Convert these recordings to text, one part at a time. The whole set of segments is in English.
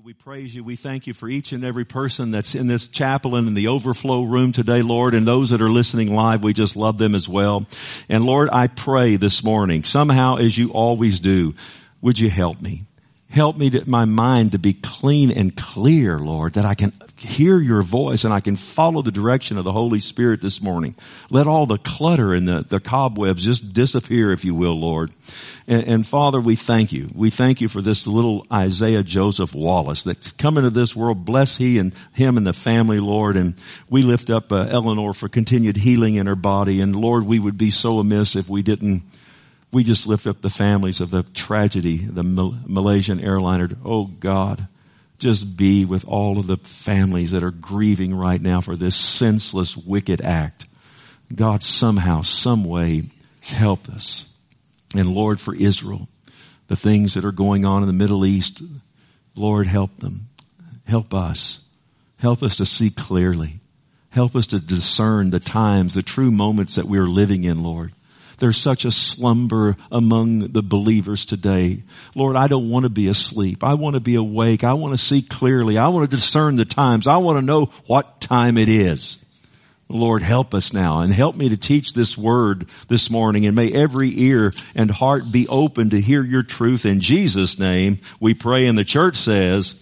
We praise you. We thank you for each and every person that's in this chapel and in the overflow room today, Lord, and those that are listening live. We just love them as well. And Lord, I pray this morning, somehow as you always do, would you help me? Help me to my mind to be clean and clear, Lord, that I can hear your voice and I can follow the direction of the Holy Spirit this morning. Let all the clutter and the cobwebs just disappear, if you will, Lord. And Father, we thank you. We thank you for this little Isaiah Joseph Wallace that's come into this world. Bless him and the family, Lord. And we lift up Eleanor for continued healing in her body. And Lord, we would be so amiss if we didn't. We just lift up the families of the tragedy, the Malaysian airliner. Oh God, just be with all of the families that are grieving right now for this senseless, wicked act. God, somehow, some way, help us. And Lord, for Israel, the things that are going on in the Middle East, Lord, help them. Help us. Help us to see clearly. Help us to discern the times, the true moments that we are living in, Lord. There's such a slumber among the believers today. Lord, I don't want to be asleep. I want to be awake. I want to see clearly. I want to discern the times. I want to know what time it is. Lord, help us now and help me to teach this word this morning, and may every ear and heart be open to hear your truth. In Jesus' name we pray, and the church says,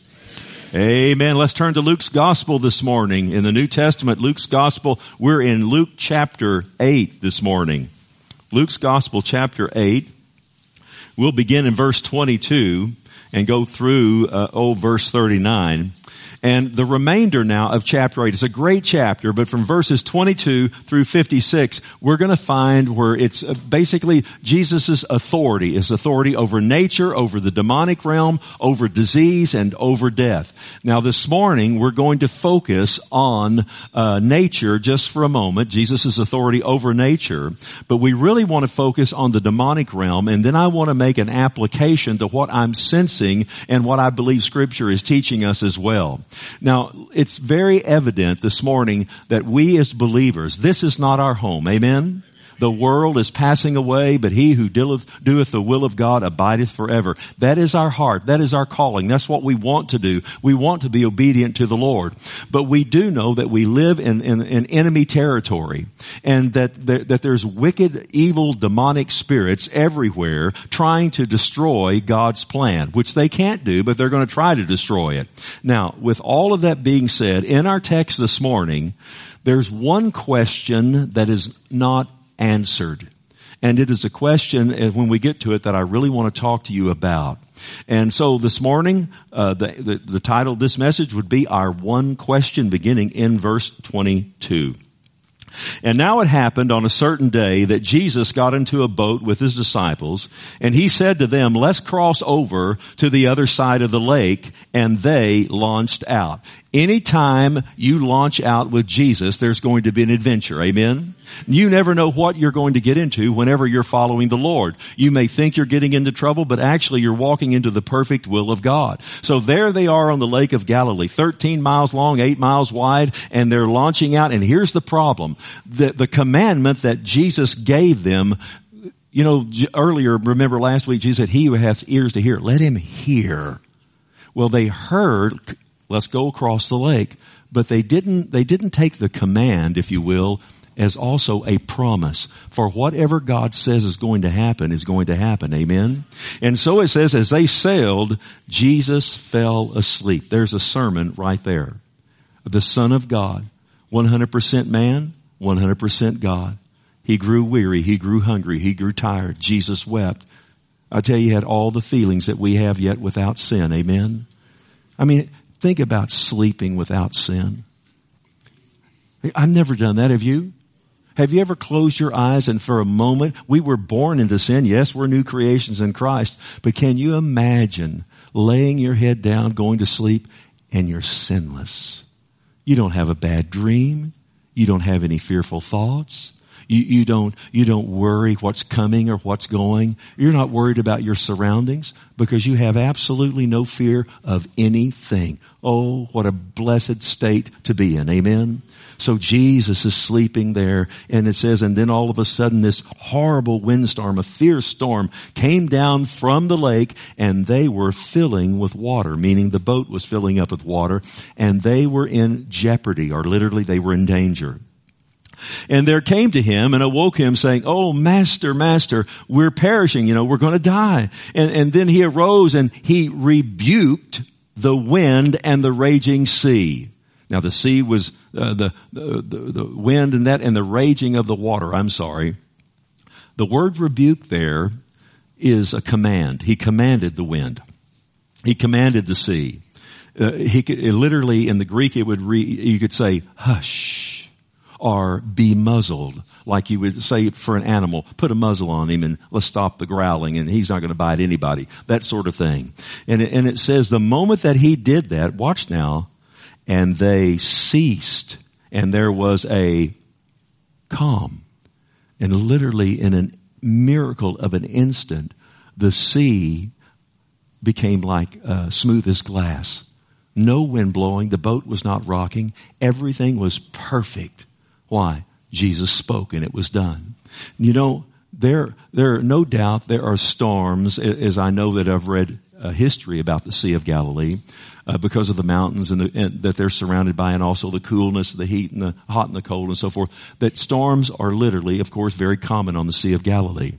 Amen. Let's turn to Luke's Gospel this morning. In the New Testament, Luke's Gospel, we're in Luke chapter 8 this morning. Luke's Gospel, chapter 8. We'll begin in verse 22 and go through, verse 39. And the remainder now of chapter 8, it's a great chapter, but from verses 22 through 56, we're going to find where it's basically Jesus' authority, his authority over nature, over the demonic realm, over disease, and over death. Now this morning, we're going to focus on nature just for a moment, Jesus' authority over nature, but we really want to focus on the demonic realm, and then I want to make an application to what I'm sensing and what I believe Scripture is teaching us as well. Now, it's very evident this morning that we as believers, this is not our home. Amen? The world is passing away, but he who doeth the will of God abideth forever. That is our heart. That is our calling. That's what we want to do. We want to be obedient to the Lord. But we do know that we live in enemy territory, and that there's wicked, evil, demonic spirits everywhere trying to destroy God's plan, which they can't do, but they're going to try to destroy it. Now, with all of that being said, in our text this morning, there's one question that is not answered. And it is a question, when we get to it, that I really want to talk to you about. And so this morning, the title of this message would be Our One Question, beginning in verse 22. And now it happened on a certain day that Jesus got into a boat with his disciples, and he said to them, let's cross over to the other side of the lake, and they launched out. Anytime you launch out with Jesus, there's going to be an adventure. Amen? You never know what you're going to get into whenever you're following the Lord. You may think you're getting into trouble, but actually you're walking into the perfect will of God. So there they are on the Lake of Galilee, 13 miles long, 8 miles wide, and they're launching out. And here's the problem. The commandment that Jesus gave them, you know, earlier, remember last week, Jesus said, he who has ears to hear, let him hear. Well, they heard, let's go across the lake. But they didn't take the command, if you will, as also a promise. For whatever God says is going to happen is going to happen. Amen? And so it says, as they sailed, Jesus fell asleep. There's a sermon right there. The Son of God, 100% man, 100% God. He grew weary. He grew hungry. He grew tired. Jesus wept. I tell you, he had all the feelings that we have yet without sin. Amen? I mean, think about sleeping without sin. I've never done that. Have you? Have you ever closed your eyes and for a moment, we were born into sin. Yes, we're new creations in Christ. But can you imagine laying your head down, going to sleep, and you're sinless? You don't have a bad dream. You don't have any fearful thoughts. You don't worry what's coming or what's going. You're not worried about your surroundings because you have absolutely no fear of anything. Oh, what a blessed state to be in. Amen. So Jesus is sleeping there, and it says, and then all of a sudden this horrible windstorm, a fierce storm, came down from the lake, and they were filling with water, meaning the boat was filling up with water, and they were in jeopardy, or literally they were in danger. And there came to him and awoke him, saying, "Oh, Master, Master, we're perishing, we're going to die." And then he arose and he rebuked the wind and the raging sea. Now the sea was the wind and the raging of the water. I'm sorry. The word rebuke there is a command. He commanded the wind. He commanded the sea. Literally in the Greek you could say hush or be muzzled, like you would say for an animal. Put a muzzle on him and let's stop the growling, and he's not going to bite anybody. That sort of thing. And it says the moment that he did that, watch now. And they ceased, and there was a calm. And literally in a miracle of an instant, the sea became like smooth as glass. No wind blowing. The boat was not rocking. Everything was perfect. Why? Jesus spoke and it was done. There no doubt there are storms, as I know that I've read history about the Sea of Galilee, because of the mountains and that they're surrounded by, and also the coolness, the heat, and the hot and the cold, and so forth. That storms are literally, of course, very common on the Sea of Galilee.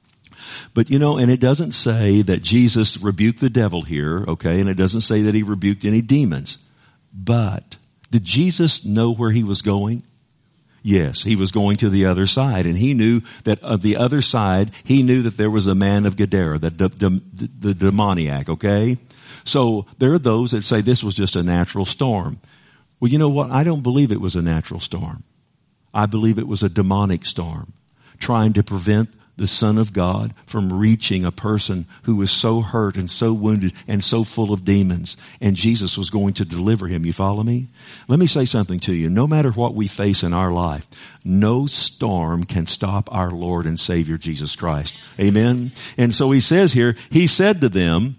But and it doesn't say that Jesus rebuked the devil here, okay, and it doesn't say that he rebuked any demons. But did Jesus know where he was going? Yes, he was going to the other side, and he knew that of the other side, he knew that there was a man of Gadara, the demoniac, okay? So there are those that say this was just a natural storm. Well, you know what? I don't believe it was a natural storm. I believe it was a demonic storm, trying to prevent the Son of God from reaching a person who was so hurt and so wounded and so full of demons. And Jesus was going to deliver him. You follow me? Let me say something to you. No matter what we face in our life, no storm can stop our Lord and Savior Jesus Christ. Amen? And so he says here, he said to them,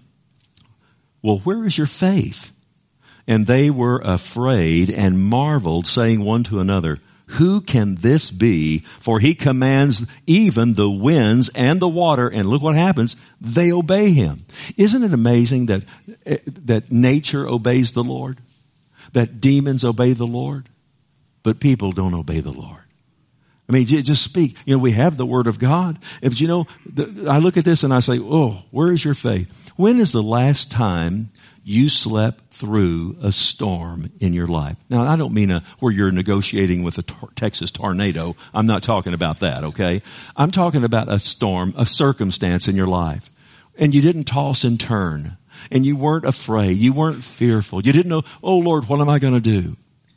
"Well, where is your faith?" And they were afraid and marveled, saying one to another, "Who can this be? For he commands even the winds and the water." And look what happens. They obey him. Isn't it amazing that nature obeys the Lord? That demons obey the Lord? But people don't obey the Lord. I mean, just speak. We have the Word of God. If I look at this and I say, "Oh, where is your faith?" When is the last time you slept through a storm in your life? Now, I don't mean where you're negotiating with a Texas tornado. I'm not talking about that, okay? I'm talking about a storm, a circumstance in your life. And you didn't toss and turn. And you weren't afraid. You weren't fearful. You didn't know, "Oh, Lord, what am I going to do?"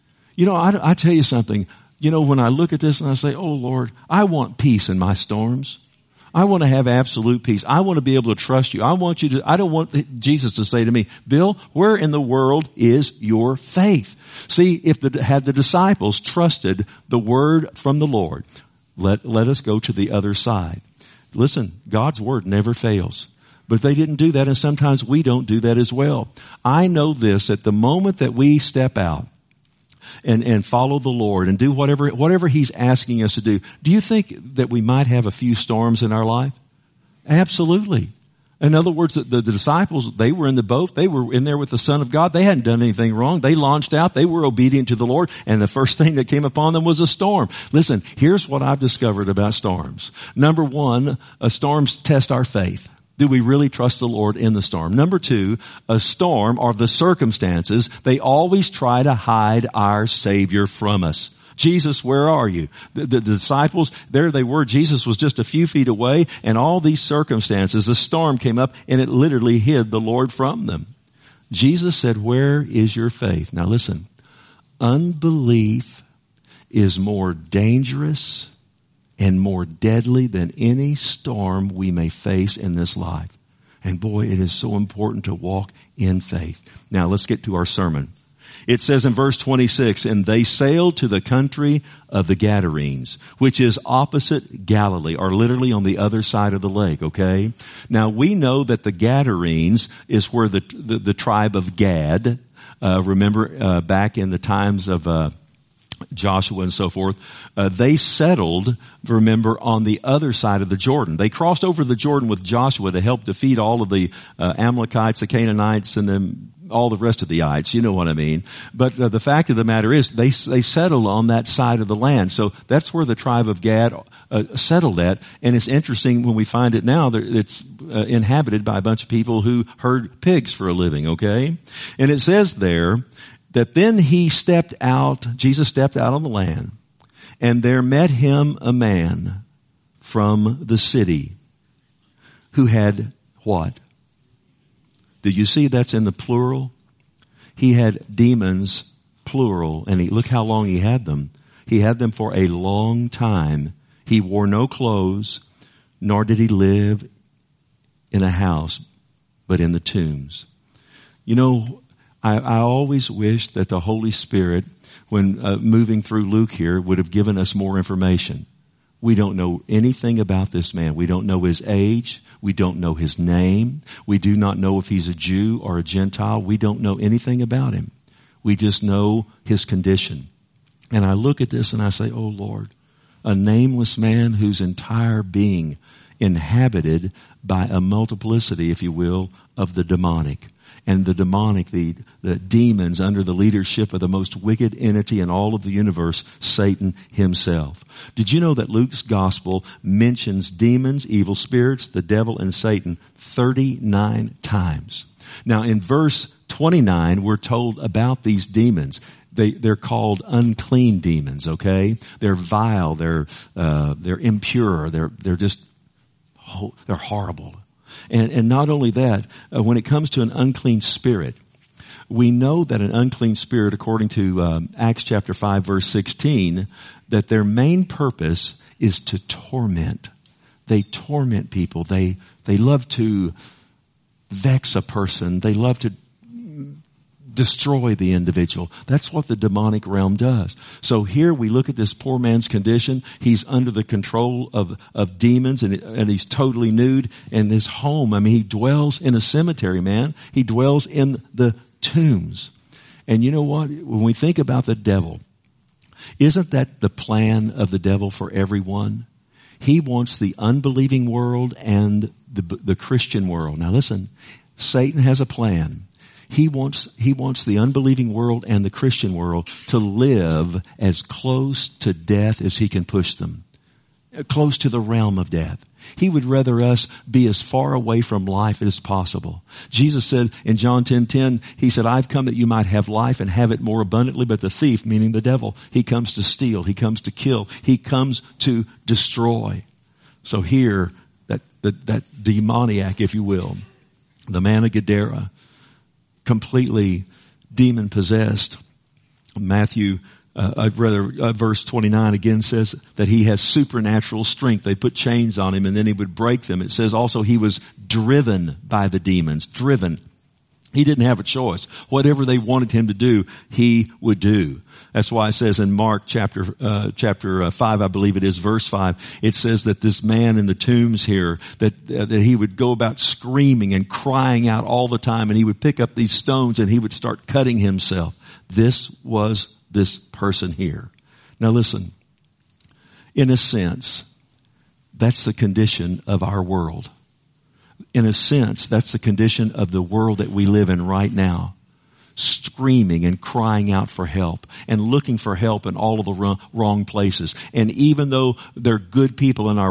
I tell you something. When I look at this and I say, "Oh, Lord, I want peace in my storms. I want to have absolute peace. I want to be able to trust you. I don't want Jesus to say to me, 'Bill, where in the world is your faith?'" See, had the disciples trusted the word from the Lord, let us go to the other side. Listen, God's word never fails. But they didn't do that, and sometimes we don't do that as well. I know this, at the moment that we step out and follow the Lord and do whatever he's asking us to do you think that we might have a few storms in our life? Absolutely. In other words, the disciples, they were in the boat. They were in there with the Son of God. They hadn't done anything wrong. They launched out. They were obedient to the Lord. And the first thing that came upon them was a storm. Listen, here's what I've discovered about storms. Number one, storms test our faith. Do we really trust the Lord in the storm? Number two, a storm or the circumstances, they always try to hide our Savior from us. Jesus, where are you? The disciples, there they were. Jesus was just a few feet away, and all these circumstances, a storm came up and it literally hid the Lord from them. Jesus said, "Where is your faith?" Now listen, unbelief is more dangerous and more deadly than any storm we may face in this life. And boy, it is so important to walk in faith. Now let's get to our sermon. It says in verse 26, and they sailed to the country of the Gadarenes, which is opposite Galilee, or literally on the other side of the lake, okay? Now we know that the Gadarenes is where the tribe of Gad, remember back in the times of Joshua and so forth, they settled, remember, on the other side of the Jordan. They crossed over the Jordan with Joshua to help defeat all of the Amalekites, the Canaanites, and then all the rest of the ites, you know what I mean. But the fact of the matter is they settled on that side of the land. So that's where the tribe of Gad settled at. And it's interesting when we find it now, it's inhabited by a bunch of people who herd pigs for a living, okay? And it says there that then Jesus stepped out on the land, and there met him a man from the city who had what? Did you see that's in the plural? He had demons, plural, and look how long he had them. He had them for a long time. He wore no clothes, nor did he live in a house, but in the tombs. You know, I always wish that the Holy Spirit, when moving through Luke here, would have given us more information. We don't know anything about this man. We don't know his age. We don't know his name. We do not know if he's a Jew or a Gentile. We don't know anything about him. We just know his condition. And I look at this and I say, oh Lord, a nameless man whose entire being inhabited by a multiplicity, if you will, of the demonic. And the demonic, the demons under the leadership of the most wicked entity in all of the universe, Satan himself. Did you know that Luke's gospel mentions demons, evil spirits, the devil, and Satan 39 times? Now in verse 29, we're told about these demons. They're called unclean demons, okay? They're vile, they're impure, they're horrible. And not only that, when it comes to an unclean spirit, we know that an unclean spirit, according to Acts chapter 5, verse 16, that their main purpose is to torment. They torment people. They love to vex a person. They love to destroy the individual. That's what the demonic realm does. So here we look at this poor man's condition. He's under the control of demons and he's totally nude. And his home, I mean, he dwells in a cemetery, man. He dwells in the tombs. And you know what? When we think about the devil, isn't that the plan of the devil for everyone? He wants the unbelieving world and the Christian world. Now listen, Satan has a plan. He wants the unbelieving world and the Christian world to live as close to death as he can push them. Close to the realm of death. He would rather us be as far away from life as possible. Jesus said in John 10:10, he said, I've come that you might have life and have it more abundantly, but the thief, meaning the devil, he comes to steal, he comes to kill, he comes to destroy. So here, that demoniac, if you will, the man of Gadara, completely demon possessed. Matthew, verse 29 again says that he has supernatural strength. They put chains on him and then he would break them. It says also he was driven by the demons. Driven. He didn't have a choice. Whatever they wanted him to do, he would do. That's why it says in Mark chapter 5, I believe it is, verse 5, it says that this man in the tombs here, that he would go about screaming and crying out all the time, and he would pick up these stones and he would start cutting himself. This was this person here. Now listen, in a sense, that's the condition of our world. In a sense, that's the condition of the world that we live in right now. Screaming and crying out for help and looking for help in all of the wrong places. And even though they're good people in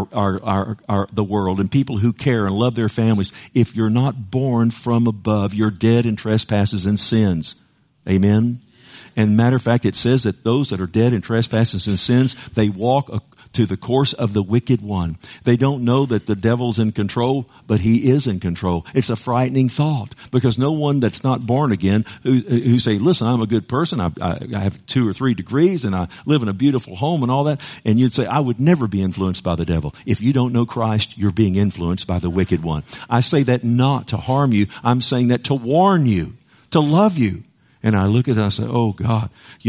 the world and people who care and love their families, if you're not born from above, you're dead in trespasses and sins. Amen? And matter of fact, it says that those that are dead in trespasses and sins, they walk to the course of the wicked one. They don't know that the devil's in control, but he is in control. It's a frightening thought because no one that's not born again who say, listen, I'm a good person. I have 2 or 3 degrees and I live in a beautiful home and all that. And you'd say, I would never be influenced by the devil. If you don't know Christ, you're being influenced by the wicked one. I say that not to harm you. I'm saying that to warn you, to love you. And I look at it and I say, oh God,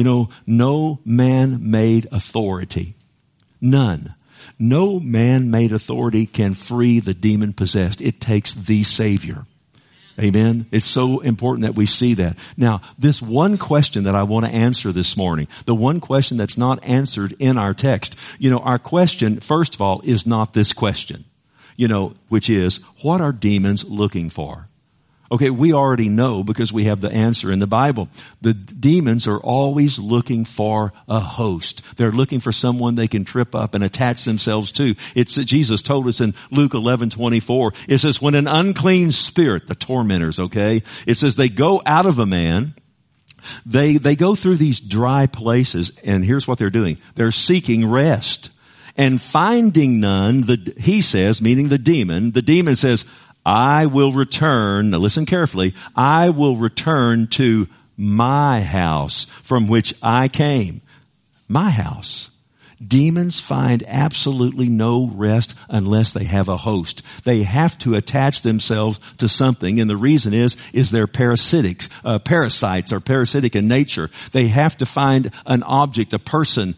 no man-made authority, none. No man-made authority can free the demon-possessed. It takes the Savior. Amen. It's so important that we see that. Now, this one question that I want to answer this morning, the one question that's not answered in our text, our question, first of all, is not this question, which is, what are demons looking for? Okay, we already know because we have the answer in the Bible. The demons are always looking for a host. They're looking for someone they can trip up and attach themselves to. Jesus told us in Luke 11:24. It says, when an unclean spirit, the tormentors, okay, it says they go out of a man, they go through these dry places, and here's what they're doing. They're seeking rest. And finding none, he says, meaning the demon says, I will return, now listen carefully, I will return to my house from which I came. My house. Demons find absolutely no rest unless they have a host. They have to attach themselves to something, and the reason is they're parasites are parasitic in nature. They have to find an object, a person,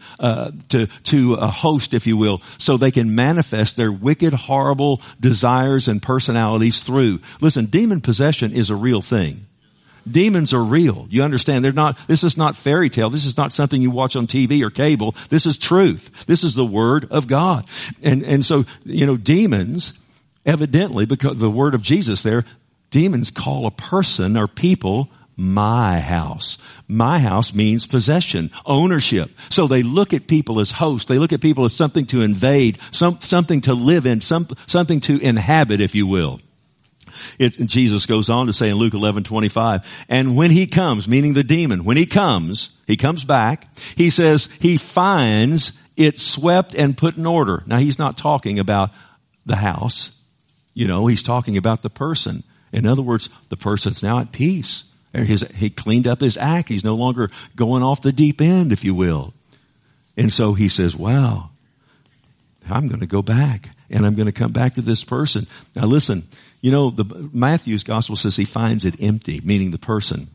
to a host, if you will, so they can manifest their wicked, horrible desires and personalities through. Listen, demon possession is a real thing. Demons are real. You understand? This is not fairy tale. This is not something you watch on TV or cable. This is truth. This is the Word of God. And so, demons, evidently, because the word of Jesus there, demons call a person or people my house. My house means possession, ownership. So they look at people as hosts. They look at people as something to invade, something to live in, something to inhabit, if you will. Jesus goes on to say in Luke 11:25, and when he comes, meaning the demon, when he comes back, he says he finds it swept and put in order. Now he's not talking about the house. He's talking about the person. In other words, the person's now at peace. He cleaned up his act. He's no longer going off the deep end, if you will. And so he says, wow, I'm going to go back and I'm going to come back to this person. Now listen, Matthew's gospel says he finds it empty, meaning the person.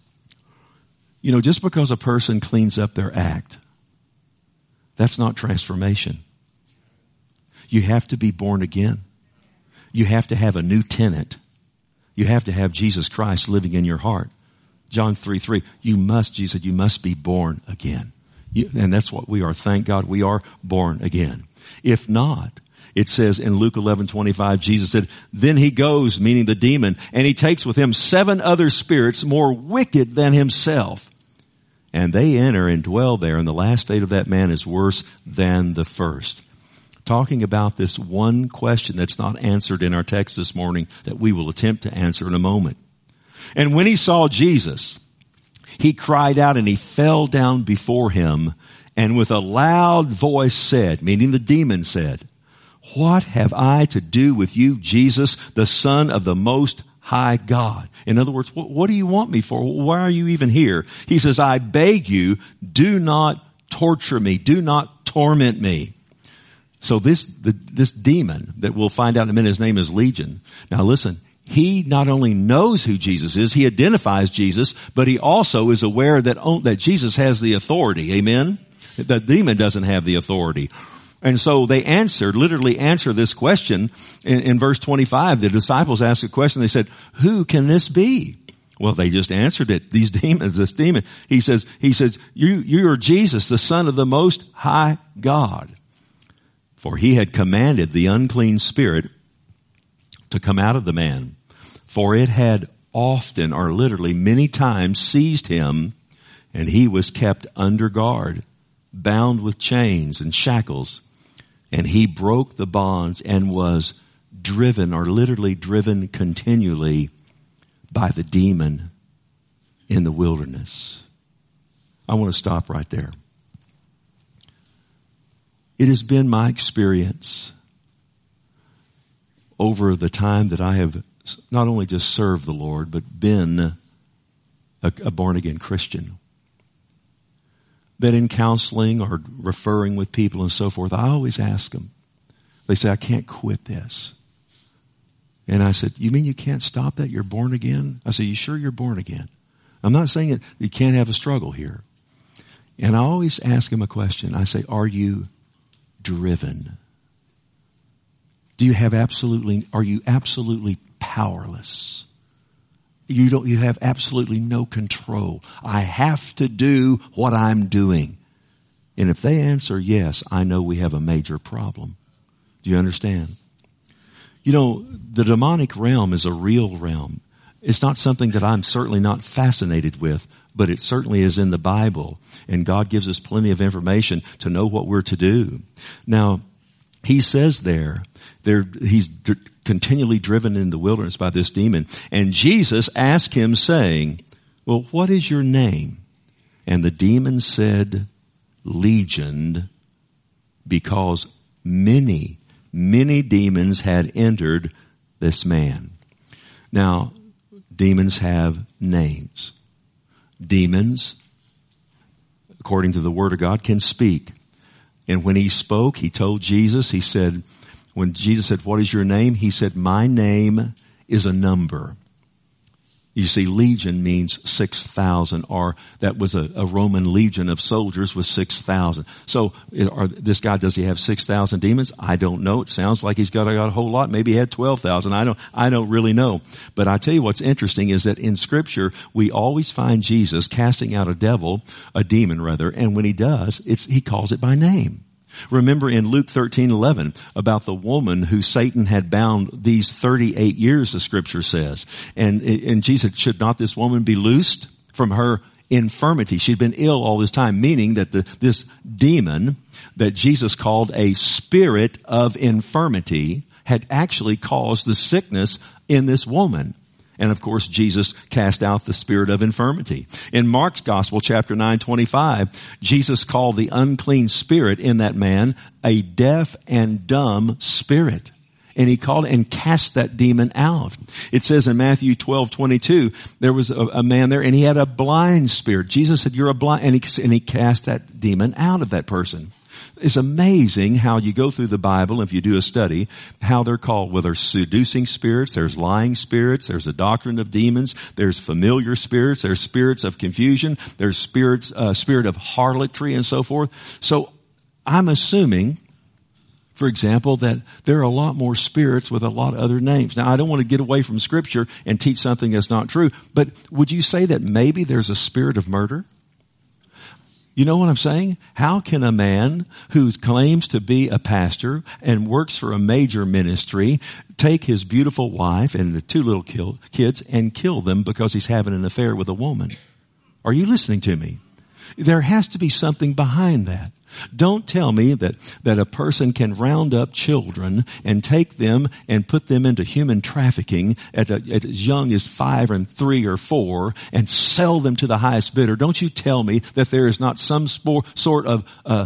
Just because a person cleans up their act, that's not transformation. You have to be born again. You have to have a new tenant. You have to have Jesus Christ living in your heart. John 3:3, Jesus said, you must be born again. And that's what we are. Thank God we are born again. If not, it says in Luke 11:25, Jesus said, then he goes, meaning the demon, and he takes with him 7 other spirits more wicked than himself. And they enter and dwell there, and the last state of that man is worse than the first. Talking about this one question that's not answered in our text this morning that we will attempt to answer in a moment. And when he saw Jesus, he cried out and he fell down before him, and with a loud voice said, meaning the demon said, what have I to do with you, Jesus, the Son of the Most High God? In other words, what do you want me for? Why are you even here? He says, I beg you, do not torture me. Do not torment me. So this demon that we'll find out in a minute, his name is Legion. Now listen, he not only knows who Jesus is, he identifies Jesus, but he also is aware that Jesus has the authority. Amen? The demon doesn't have the authority. And so they literally answer this question in verse 25. The disciples asked a question. They said, who can this be? Well, they just answered it. This demon. He says, you are Jesus, the Son of the Most High God. For he had commanded the unclean spirit to come out of the man. For it had often, or literally many times, seized him, and he was kept under guard, bound with chains and shackles. And he broke the bonds and was driven, or literally driven continually by the demon in the wilderness. I want to stop right there. It has been my experience over the time that I have not only just served the Lord, but been a born-again Christian, that in counseling or referring with people and so forth, I always ask them. They say, I can't quit this. And I said, you mean you can't stop that? You're born again? I said, you sure you're born again? I'm not saying that you can't have a struggle here. And I always ask him a question. I say, are you driven? Are you absolutely powerless? You have absolutely no control. I have to do what I'm doing. And if they answer yes, I know we have a major problem. Do you understand? You know, the demonic realm is a real realm. It's not something that I'm certainly not fascinated with, but it certainly is in the Bible. And God gives us plenty of information to know what we're to do. Now, he says he's continually driven in the wilderness by this demon. And Jesus asked him saying, well, what is your name? And the demon said, Legion, because many demons had entered this man. Now, demons have names. Demons, according to the Word of God, can speak. And when he spoke, he told Jesus, when Jesus said, what is your name? He said, my name is a number. You see, legion means 6,000, or that was a Roman legion of soldiers with 6,000. So, this guy, does he have 6,000 demons? I don't know. It sounds like he's got a whole lot. Maybe he had 12,000. I don't really know. But I tell you what's interesting is that in Scripture, we always find Jesus casting out a demon, and when he does, he calls it by name. Remember in Luke 13:11 about the woman who Satan had bound these 38 years, the Scripture says. And Jesus, should not this woman be loosed from her infirmity? She'd been ill all this time, meaning that this demon that Jesus called a spirit of infirmity had actually caused the sickness in this woman. And of course, Jesus cast out the spirit of infirmity. In Mark's Gospel, chapter 9:25, Jesus called the unclean spirit in that man a deaf and dumb spirit. And he called it and cast that demon out. It says in Matthew 12:22, there was a man there and he had a blind spirit. Jesus said, you're a blind, and he cast that demon out of that person. It's amazing how you go through the Bible, if you do a study, how they're called. Well, there's seducing spirits, there's lying spirits, there's a doctrine of demons, there's familiar spirits, there's spirits of confusion, there's spirit of harlotry and so forth. So I'm assuming, for example, that there are a lot more spirits with a lot of other names. Now, I don't want to get away from Scripture and teach something that's not true, but would you say that maybe there's a spirit of murder? You know what I'm saying? How can a man who claims to be a pastor and works for a major ministry take his beautiful wife and the two little kids and kill them because he's having an affair with a woman? Are you listening to me? There has to be something behind that. Don't tell me that a person can round up children and take them and put them into human trafficking at as young as 5 and 3 or 4 and sell them to the highest bidder. Don't you tell me that there is not some sort of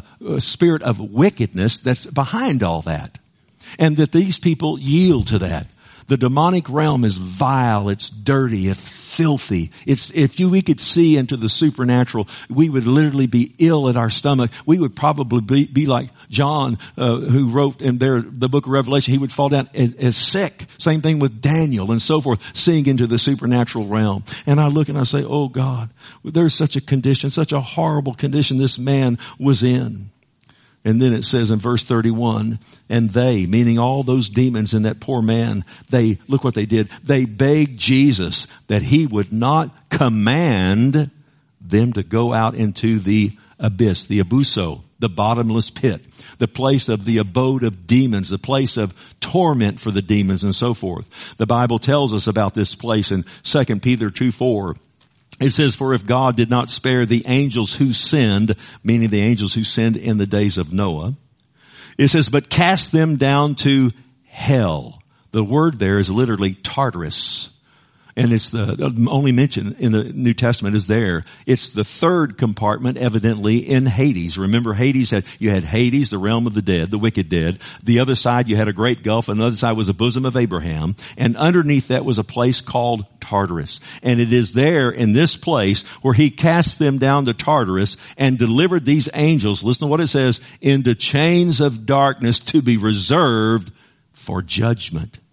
spirit of wickedness that's behind all that, and that these people yield to that. The demonic realm is vile, it's dirty, it's filthy. If we could see into the supernatural, we would literally be ill at our stomach. We would probably be like John, who wrote in the book of Revelation. He would fall down as sick. Same thing with Daniel and so forth, seeing into the supernatural realm. And I look and I say, oh God, there's such a condition, such a horrible condition this man was in. And then it says in verse 31, and they, meaning all those demons in that poor man, look what they did. They begged Jesus that he would not command them to go out into the abyss, the abuso, the bottomless pit, the place of the abode of demons, the place of torment for the demons and so forth. The Bible tells us about this place in 2 Peter 2:4. It says, for if God did not spare the angels who sinned, meaning the angels who sinned in the days of Noah, it says, but cast them down to hell. The word there is literally Tartarus. And it's the only mention in the New Testament is there. It's the third compartment, evidently, in Hades. Remember, you had Hades, the realm of the dead, the wicked dead. The other side, you had a great gulf, and the other side was the bosom of Abraham. And underneath that was a place called Tartarus. And it is there in this place where he cast them down to Tartarus and delivered these angels, listen to what it says, into chains of darkness to be reserved for judgment.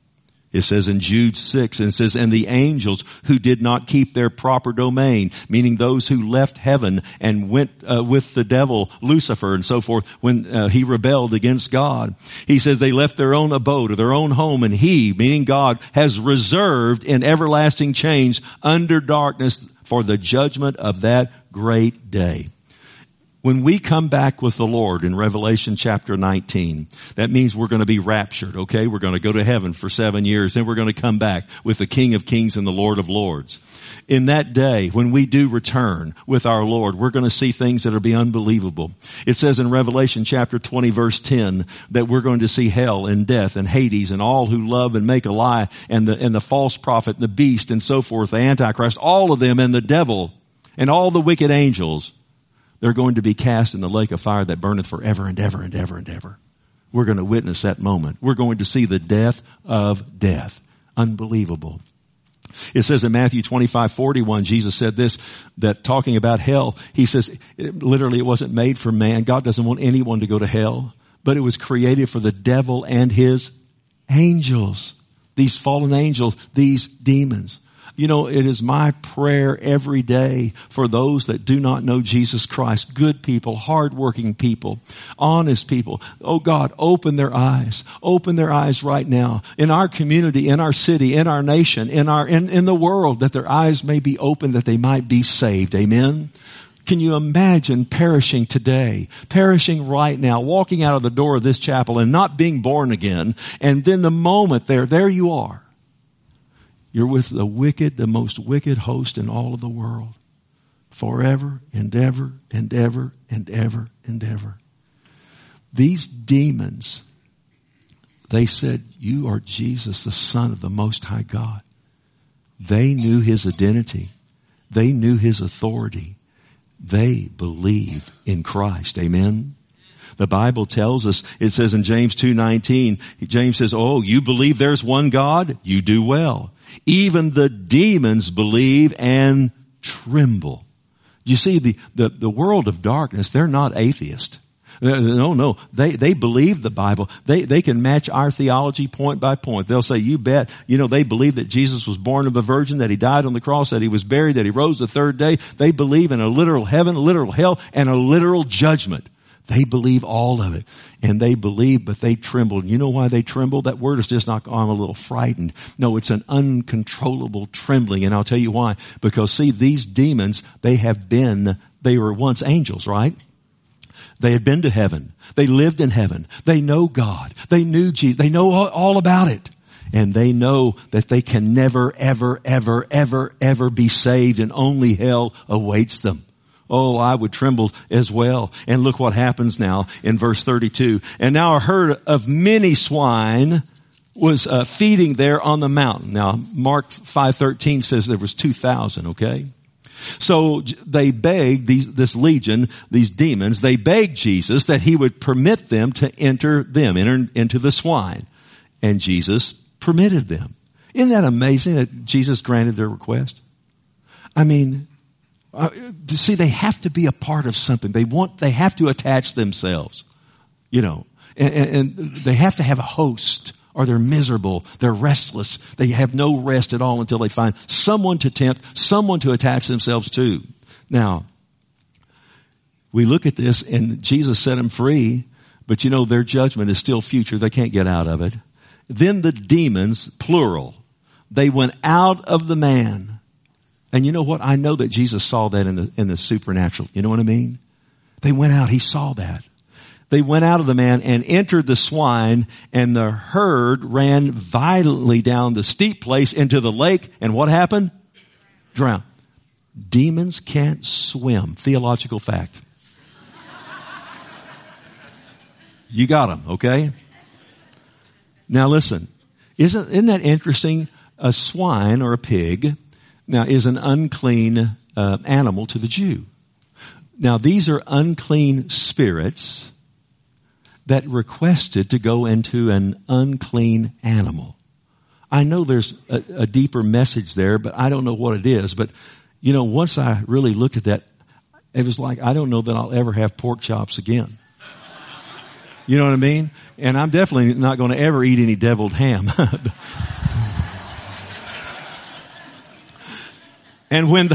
It says in Jude 6, and it says, and the angels who did not keep their proper domain, meaning those who left heaven and went with the devil, Lucifer, and so forth, when he rebelled against God. He says they left their own abode or their own home, and he, meaning God, has reserved in everlasting chains under darkness for the judgment of that great day. When we come back with the Lord in Revelation chapter 19, that means we're going to be raptured, okay? We're going to go to heaven for 7 years, then we're going to come back with the King of Kings and the Lord of Lords. In that day, when we do return with our Lord, we're going to see things that will be unbelievable. It says in Revelation chapter 20 verse 10 that we're going to see hell and death and Hades and all who love and make a lie and the false prophet, and the beast and so forth, the Antichrist, all of them, and the devil and all the wicked angels. They're going to be cast in the lake of fire that burneth forever and ever and ever and ever. We're going to witness that moment. We're going to see the death of death. Unbelievable. It says in Matthew 25:41, Jesus said this, that talking about hell, he says, literally it wasn't made for man. God doesn't want anyone to go to hell, but it was created for the devil and his angels. These fallen angels, these demons. You know, it is my prayer every day for those that do not know Jesus Christ, good people, hardworking people, honest people. Oh God, open their eyes right now in our community, in our city, in our nation, in the world, that their eyes may be open, that they might be saved. Amen. Can you imagine perishing today, perishing right now, walking out of the door of this chapel and not being born again, and then the moment there you are. You're with the most wicked host in all of the world. Forever and ever and ever and ever and ever. These demons, they said, you are Jesus, the Son of the Most High God. They knew his identity. They knew his authority. They believe in Christ. Amen. The Bible tells us, it says in James 2:19, James says, oh, you believe there's one God? You do well. Even the demons believe and tremble. You see, the world of darkness, they're not atheists. No. They believe the Bible. They can match our theology point by point. They'll say, you bet. You know, they believe that Jesus was born of a virgin, that he died on the cross, that he was buried, that he rose the third day. They believe in a literal heaven, a literal hell, and a literal judgment. They believe all of it. And they believe, but they tremble. You know why they tremble? That word is just not, oh, I'm a little frightened. No, it's an uncontrollable trembling. And I'll tell you why. Because see, these demons, they were once angels, right? They had been to heaven. They lived in heaven. They know God. They knew Jesus. They know all about it. And they know that they can never, ever, ever, ever, ever be saved, and only hell awaits them. Oh, I would tremble as well. And look what happens now in verse 32. And now a herd of many swine was feeding there on the mountain. Now, Mark 5:13 says there was 2,000, okay? So they begged this legion, these demons, they begged Jesus that he would permit them to enter into the swine. And Jesus permitted them. Isn't that amazing that Jesus granted their request? I mean, see, they have to be a part of something. They have to attach themselves, you know, and they have to have a host, or they're miserable. They're restless. They have no rest at all until they find someone to tempt, someone to attach themselves to. Now, we look at this and Jesus set them free, but you know, their judgment is still future. They can't get out of it. Then the demons, plural, they went out of the man. And you know what? I know that Jesus saw that in the supernatural. You know what I mean? They went out. He saw that. They went out of the man and entered the swine, and the herd ran violently down the steep place into the lake. And what happened? Drowned. Demons can't swim. Theological fact. You got them, okay? Now listen. Isn't that interesting? A swine or a pig now is an unclean animal to the Jew. Now these are unclean spirits that requested to go into an unclean animal. I know there's a deeper message there, but I don't know what it is. But you know, once I really looked at that, it was like, I don't know that I'll ever have pork chops again. You know what I mean? And I'm definitely not going to ever eat any deviled ham. And when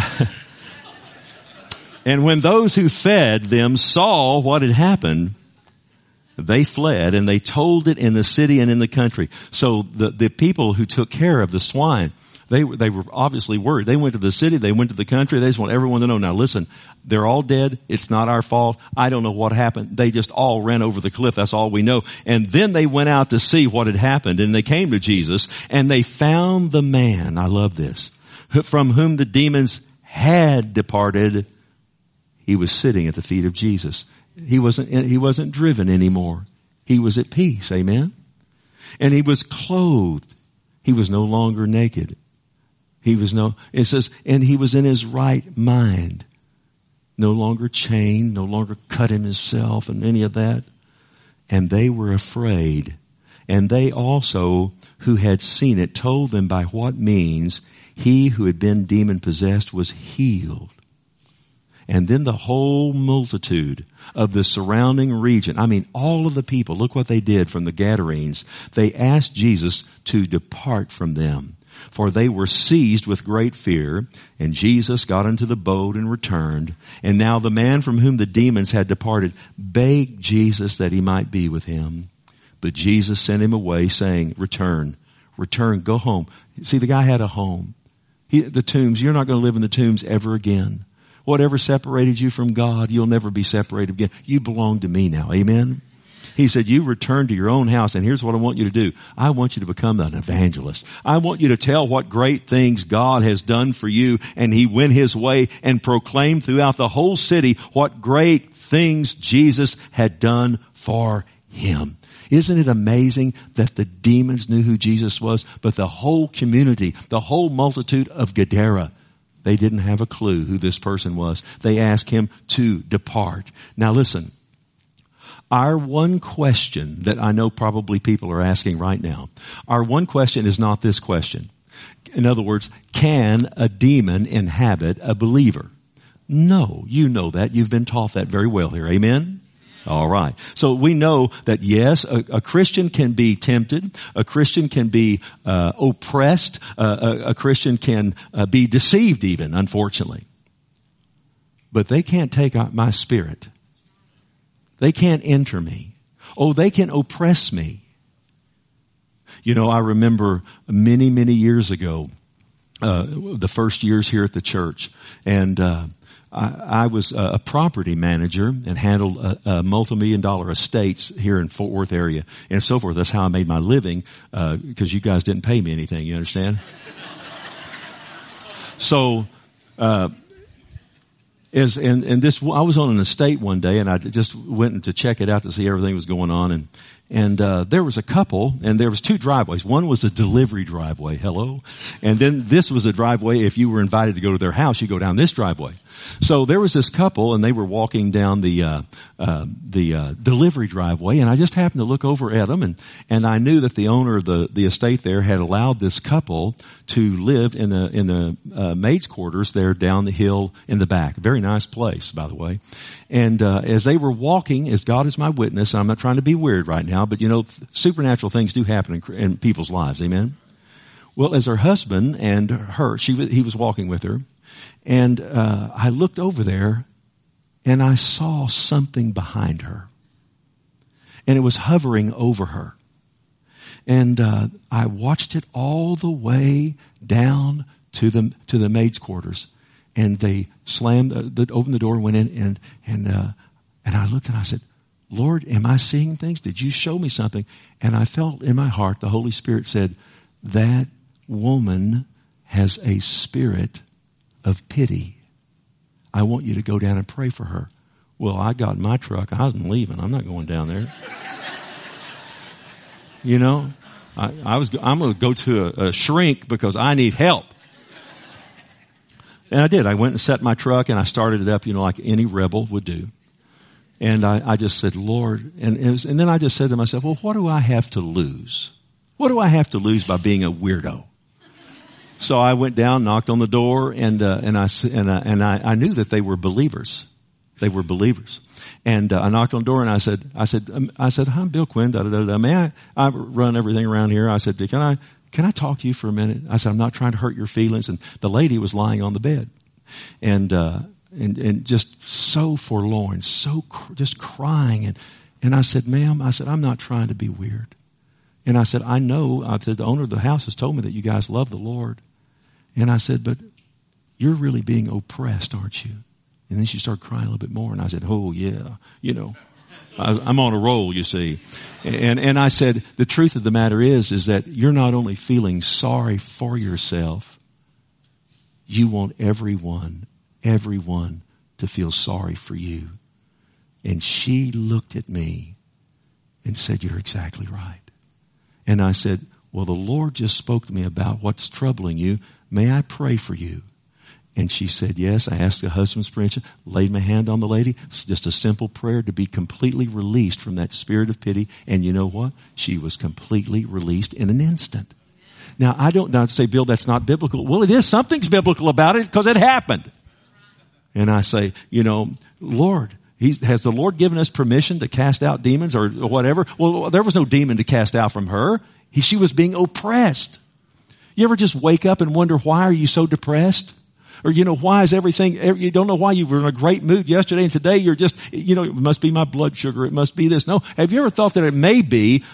those who fed them saw what had happened, they fled and they told it in the city and in the country. So the people who took care of the swine, they were obviously worried. They went to the city, they went to the country, they just want everyone to know, now listen, they're all dead. It's not our fault. I don't know what happened. They just all ran over the cliff. That's all we know. And then they went out to see what had happened, and they came to Jesus and they found the man, I love this, from whom the demons had departed. He was sitting at the feet of Jesus. He wasn't driven anymore. He was at peace. Amen. And he was clothed. He was no longer naked. It says, and he was in his right mind. No longer chained, no longer cutting himself and any of that. And they were afraid. And they also, who had seen it, told them by what means he who had been demon possessed was healed. And then the whole multitude of the surrounding region, I mean, all of the people, look what they did from the Gadarenes. They asked Jesus to depart from them, for they were seized with great fear. And Jesus got into the boat and returned. And now the man from whom the demons had departed begged Jesus that he might be with him. But Jesus sent him away, saying, return, go home. See, the guy had a home. The tombs, you're not going to live in the tombs ever again. Whatever separated you from God, you'll never be separated again. You belong to me now. Amen. He said, you return to your own house, and here's what I want you to do. I want you to become an evangelist. I want you to tell what great things God has done for you. And he went his way and proclaimed throughout the whole city what great things Jesus had done for him. Isn't it amazing that the demons knew who Jesus was, but the whole community, the whole multitude of Gadara, they didn't have a clue who this person was. They asked him to depart. Now listen, our one question that I know probably people are asking right now, our one question is not this question. In other words, can a demon inhabit a believer? No, you know that. You've been taught that very well here. Amen? All right. So we know that yes, a Christian can be tempted. A Christian can be oppressed. A Christian can be deceived even, unfortunately. But they can't take out my spirit. They can't enter me. Oh, they can oppress me. You know, I remember many, many years ago, the first years here at the church, and I was a property manager and handled a multi-million-dollar estates here in Fort Worth area and so forth. That's how I made my living, because you guys didn't pay me anything. You understand? So, I was on an estate one day, and I just went to check it out to see everything was going on, and there was a couple, and there was two driveways. One was a delivery driveway. Hello. And then this was a driveway. If you were invited to go to their house, you go down this driveway. So there was this couple, and they were walking down the delivery driveway, and I just happened to look over at them, and I knew that the owner of the estate there had allowed this couple to live in the maid's quarters there down the hill in the back. Very nice place, by the way. And as they were walking, as God is my witness, and I'm not trying to be weird right now, but you know, supernatural things do happen in people's lives. Amen. Well, as her husband and her, he was walking with her. And I looked over there, and I saw something behind her. And it was hovering over her. And I watched it all the way down to the maid's quarters. And they opened the door, went in, and I looked and I said, Lord, am I seeing things? Did you show me something? And I felt in my heart, the Holy Spirit said, that woman has a spirit of pity. I want you to go down and pray for her. Well, I got in my truck. I wasn't leaving. I'm not going down there. You know, I'm going to go to a shrink because I need help. And I did. I went and set my truck and I started it up, you know, like any rebel would do. And I just said, Lord, and then I just said to myself, well, what do I have to lose? What do I have to lose by being a weirdo? So I went down, knocked on the door, and I knew that they were believers. They were believers. And I knocked on the door and I said, I'm Bill Quinn, May I run everything around here? I said, can can I talk to you for a minute? I said, I'm not trying to hurt your feelings. And the lady was lying on the bed and just so forlorn, just crying. And I said, ma'am, I'm not trying to be weird. And I said, the owner of the house has told me that you guys love the Lord. And I said, but you're really being oppressed, aren't you? And then she started crying a little bit more. And I said, oh yeah, I'm on a roll, you see. And I said, the truth of the matter is that you're not only feeling sorry for yourself, you want everyone to feel sorry for you. And she looked at me and said, you're exactly right. And I said, well, the Lord just spoke to me about what's troubling you. May I pray for you? And she said, yes. I asked the husband's permission, laid my hand on the lady. It's just a simple prayer to be completely released from that spirit of pity. And you know what? She was completely released in an instant. Now, I don't not say, Bill, that's not biblical. Well, it is. Something's biblical about it because it happened. And I say, Lord, has the Lord given us permission to cast out demons or whatever? Well, there was no demon to cast out from her. She was being oppressed. You ever just wake up and wonder, why are you so depressed? Or, why is everything, you don't know why you were in a great mood yesterday and today you're just, it must be my blood sugar. It must be this. No. Have you ever thought that it may be,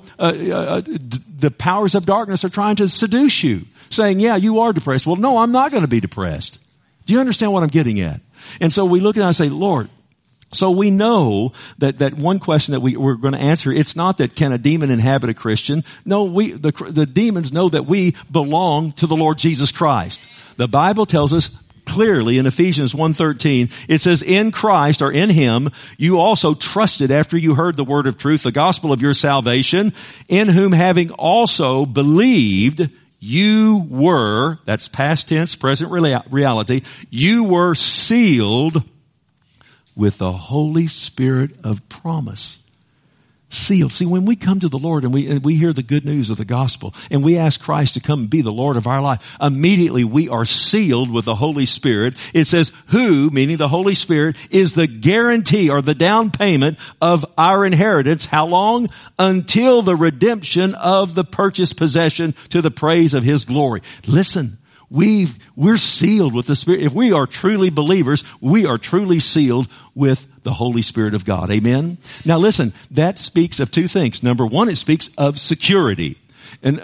the powers of darkness are trying to seduce you, saying, yeah, you are depressed. Well, no, I'm not going to be depressed. Do you understand what I'm getting at? And so we look at it and say, Lord, so we know that one question that we're going to answer, it's not that can a demon inhabit a Christian? No, the demons know that we belong to the Lord Jesus Christ. The Bible tells us clearly in Ephesians 1:13, it says, in Christ or in Him, you also trusted after you heard the word of truth, the gospel of your salvation, in whom having also believed, you were, that's past tense, present reality, you were sealed with the Holy Spirit of promise. Sealed. See, when we come to the Lord and we hear the good news of the gospel and we ask Christ to come and be the Lord of our life, immediately we are sealed with the Holy Spirit. It says, who, meaning the Holy Spirit, is the guarantee or the down payment of our inheritance. How long? Until the redemption of the purchased possession to the praise of His glory. Listen. We're sealed with the Spirit. If we are truly believers, we are truly sealed with the Holy Spirit of God. Amen? Now listen, that speaks of two things. Number one, it speaks of security. And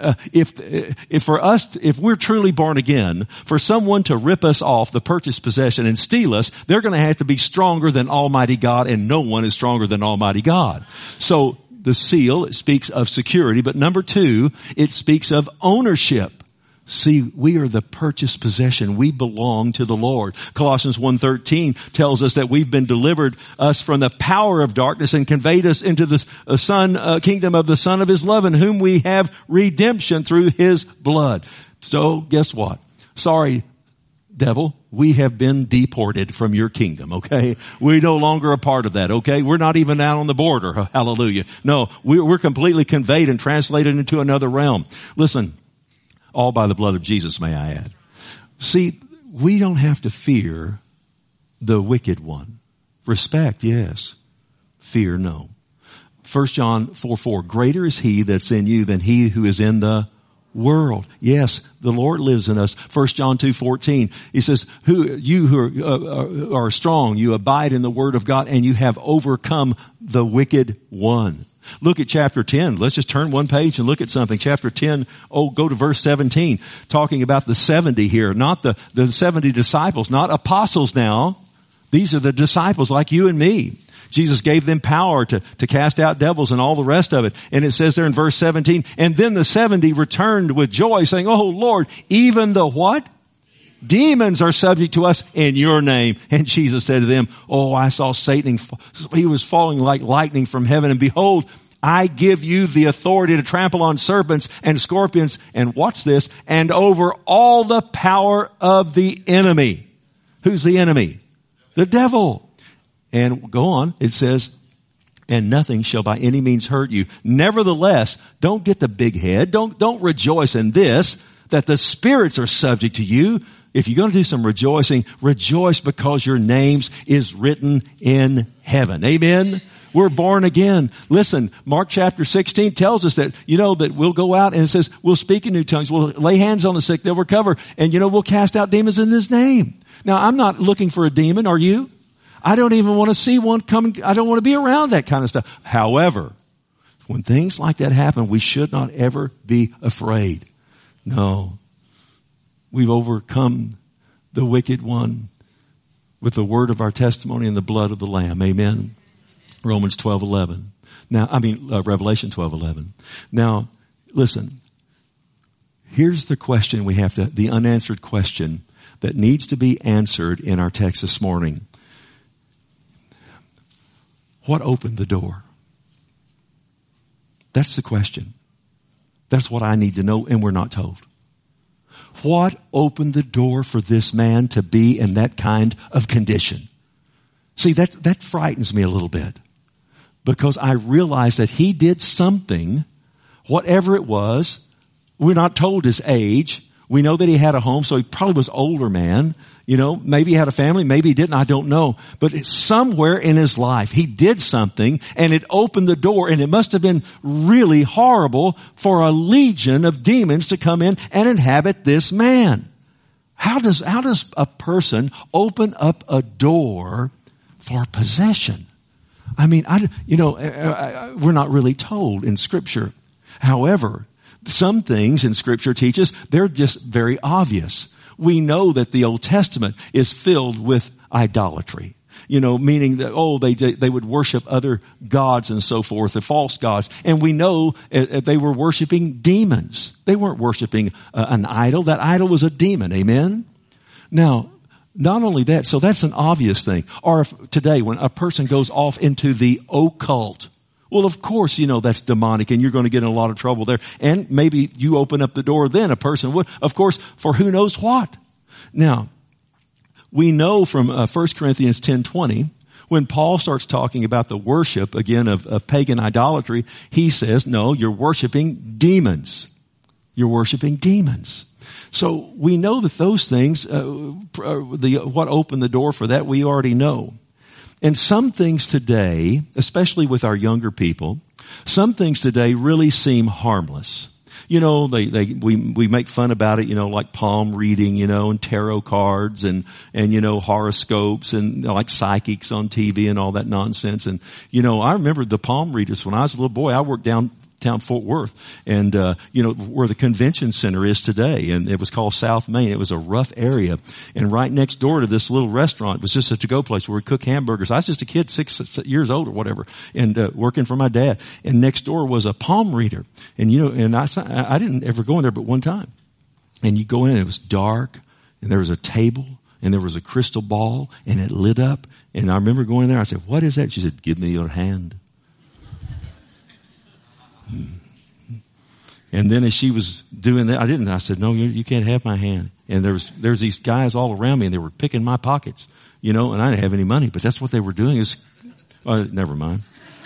if we're truly born again, for someone to rip us off the purchased possession and steal us, they're going to have to be stronger than Almighty God, and no one is stronger than Almighty God. So the seal, it speaks of security, but number two, it speaks of ownership. See, we are the purchased possession. We belong to the Lord. Colossians 1:13 tells us that we've been delivered us from the power of darkness and conveyed us into the kingdom of the Son of His love, in whom we have redemption through His blood. So guess what? Sorry, devil, we have been deported from your kingdom, okay? We're no longer a part of that, okay? We're not even out on the border, hallelujah. No, we're completely conveyed and translated into another realm. Listen. All by the blood of Jesus, may I add. See, we don't have to fear the wicked one. Respect, yes. Fear, no. 1 John 4:4, greater is He that's in you than he who is in the world. Yes, the Lord lives in us. 1 John 2:14, He says, you who are strong, you abide in the word of God, and you have overcome the wicked one. Look at chapter 10. Let's just turn one page and look at something. Chapter 10, go to verse 17, talking about the 70 here, not the 70 disciples, not apostles now. These are the disciples like you and me. Jesus gave them power to cast out devils and all the rest of it. And it says there in verse 17, and then the 70 returned with joy, saying, oh Lord, even the what? Demons are subject to us in your name. And Jesus said to them, oh, I saw Satan. He was falling like lightning from heaven. And behold, I give you the authority to trample on serpents and scorpions. And watch this. And over all the power of the enemy. Who's the enemy? The devil. And go on. It says, and nothing shall by any means hurt you. Nevertheless, don't get the big head. Don't rejoice in this, that the spirits are subject to you. If you're going to do some rejoicing, rejoice because your names is written in heaven. Amen. We're born again. Listen, Mark chapter 16 tells us that, that we'll go out and it says we'll speak in new tongues. We'll lay hands on the sick. They'll recover. And, we'll cast out demons in His name. Now, I'm not looking for a demon. Are you? I don't even want to see one coming. I don't want to be around that kind of stuff. However, when things like that happen, we should not ever be afraid. No. We've overcome the wicked one with the word of our testimony and the blood of the Lamb. Amen. Romans 12:11. Revelation 12:11. Now, listen. Here's the question the unanswered question that needs to be answered in our text this morning. What opened the door? That's the question. That's what I need to know, and we're not told. What opened the door for this man to be in that kind of condition? See, that frightens me a little bit, because I realize that he did something, whatever it was. We're not told his age. We know that he had a home, so he probably was an older man. Maybe he had a family, maybe he didn't, I don't know. But somewhere in his life, he did something and it opened the door, and it must have been really horrible for a legion of demons to come in and inhabit this man. How does a person open up a door for possession? We're not really told in Scripture. However, some things in Scripture teach us, they're just very obvious. We know that the Old Testament is filled with idolatry. Meaning that, they would worship other gods and so forth, the false gods. And we know they were worshiping demons. They weren't worshiping an idol. That idol was a demon. Amen? Now, not only that, so that's an obvious thing. Or if today, when a person goes off into the occult, well, of course, that's demonic, and you're going to get in a lot of trouble there. And maybe you open up the door, then a person would, of course, for who knows what. Now, we know from 1 Corinthians 10:20, when Paul starts talking about the worship, again, of pagan idolatry, he says, no, you're worshiping demons. You're worshiping demons. So we know that those things, what opened the door for that, we already know. And some things today, especially with our younger people, some things today really seem harmless. We make fun about it, like palm reading, and tarot cards and horoscopes and like psychics on TV and all that nonsense. And, I remember the palm readers when I was a little boy. I worked downtown Fort Worth, and where the convention center is today, and it was called South Main. It was a rough area, and right next door to this little restaurant was just a to-go place where we cook hamburgers. I was just a kid, 6 years old or whatever, and working for my dad. And next door was a palm reader, and I didn't ever go in there but one time. And you go in, and it was dark, and there was a table, and there was a crystal ball, and it lit up. And I remember going there. I said, "What is that?" She said, "Give me your hand." And then as she was doing that, I said, "No, you can't have my hand." And there's these guys all around me, and they were picking my pockets, and I didn't have any money, but that's what they were doing. Never mind.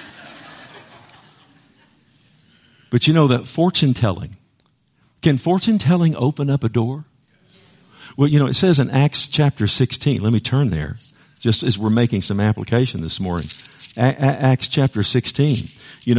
But that fortune telling, can fortune telling open up a door? Well, it says in Acts chapter 16, let me turn there, just as we're making some application this morning. Acts chapter 16.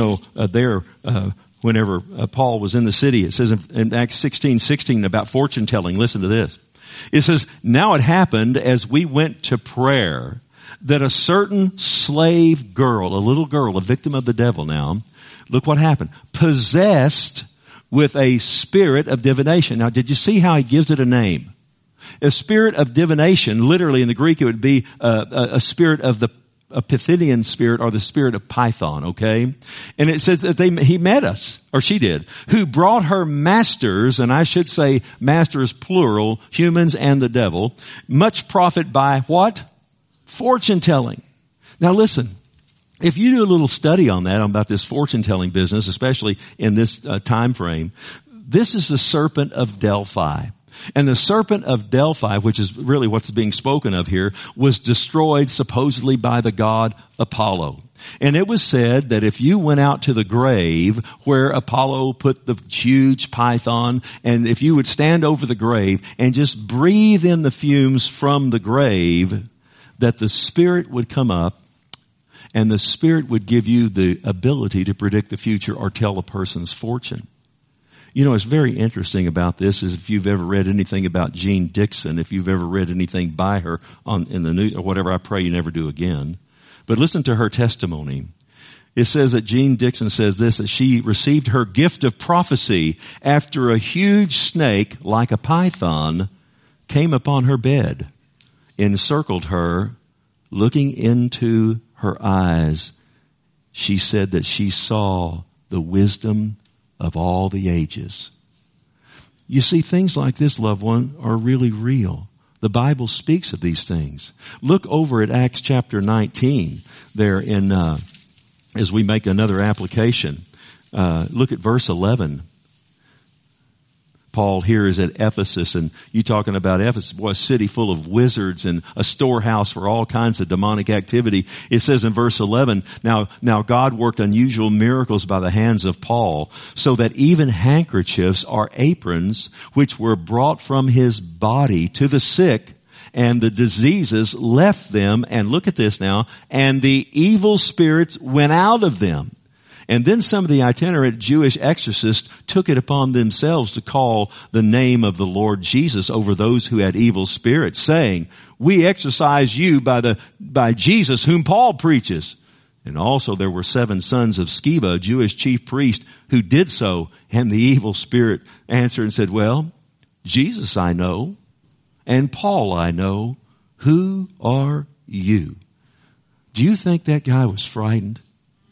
Whenever Paul was in the city, it says in Acts 16:16 about fortune telling. Listen to this. It says, "Now it happened as we went to prayer that a certain slave girl, a little girl, a victim of the devil now, look what happened, possessed with a spirit of divination." Now, did you see how he gives it a name? A spirit of divination, literally in the Greek, it would be a spirit of a Pythian spirit, or the spirit of Python, okay? And it says that he met us, or she did, who brought her masters, and I should say masters plural, humans and the devil, much profit by what? Fortune telling. Now listen, if you do a little study on that, about this fortune telling business, especially in this time frame, this is the serpent of Delphi. And the serpent of Delphi, which is really what's being spoken of here, was destroyed supposedly by the god Apollo. And it was said that if you went out to the grave where Apollo put the huge python, and if you would stand over the grave and just breathe in the fumes from the grave, that the spirit would come up And the Spirit would give you the ability to predict the future or tell a person's fortune. You know, it's very interesting about this is if you've ever read anything about Jean Dixon, if you've ever read anything by her in the news or whatever, I pray you never do again. But listen to her testimony. It says that Jean Dixon says this, that she received her gift of prophecy after a huge snake, like a python, came upon her bed, encircled her, looking into her eyes. She said that she saw the wisdom of all the ages. You see, things like this, loved one, are really real. The Bible speaks of these things. Look over at Acts chapter 19 there in, as we make another application. Look at verse 11. Paul here is at Ephesus, and you talking about Ephesus, boy, a city full of wizards and a storehouse for all kinds of demonic activity. It says in verse 11, now God worked unusual miracles by the hands of Paul, so that even handkerchiefs or aprons, which were brought from his body to the sick, and the diseases left them, and look at this now, and the evil spirits went out of them. And then some of the itinerant Jewish exorcists took it upon themselves to call the name of the Lord Jesus over those who had evil spirits, saying, "We exorcise you by Jesus whom Paul preaches." And also there were 7 sons of Sceva, a Jewish chief priest, who did so. And the evil spirit answered and said, "Well, Jesus I know, and Paul I know. Who are you?" Do you think that guy was frightened?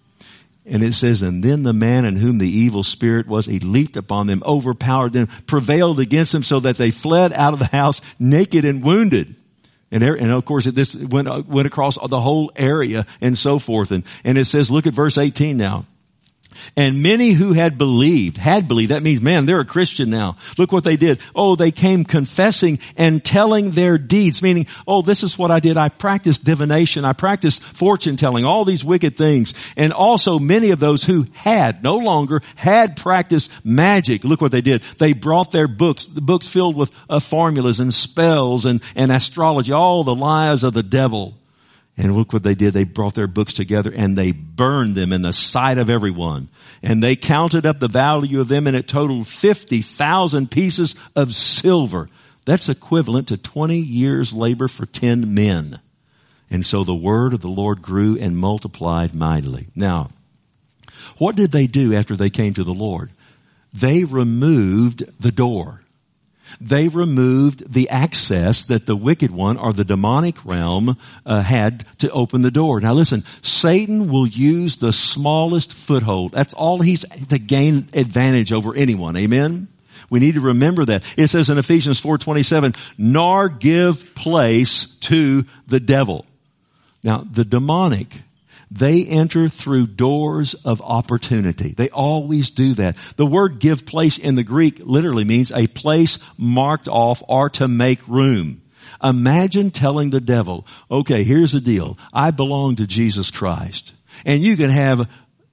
And it says, and then the man in whom the evil spirit was, he leaped upon them, overpowered them, prevailed against them, so that they fled out of the house naked and wounded. And of course, this went across the whole area and so forth. And it says, look at verse 18 now. And many who had believed, that means, man, they're a Christian now. Look what they did. Oh, they came confessing and telling their deeds, meaning, oh, this is what I did. I practiced divination. I practiced fortune telling, all these wicked things. And also many of those who no longer had practiced magic. Look what they did. They brought their books, the books filled with formulas and spells and astrology, all the lies of the devil. And look what they did. They brought their books together and they burned them in the sight of everyone. And they counted up the value of them, and it totaled 50,000 pieces of silver. That's equivalent to 20 years' labor for 10 men. And so the word of the Lord grew and multiplied mightily. Now, what did they do after they came to the Lord? They removed the door. They removed the access that the wicked one or the demonic realm had to open the door. Now listen, Satan will use the smallest foothold. That's all he's to gain advantage over anyone. Amen? We need to remember that. It says in Ephesians 4:27, nor give place to the devil. Now the demonic, they enter through doors of opportunity. They always do that. The word give place in the Greek literally means a place marked off or to make room. Imagine telling the devil, okay, here's the deal. I belong to Jesus Christ, and you can have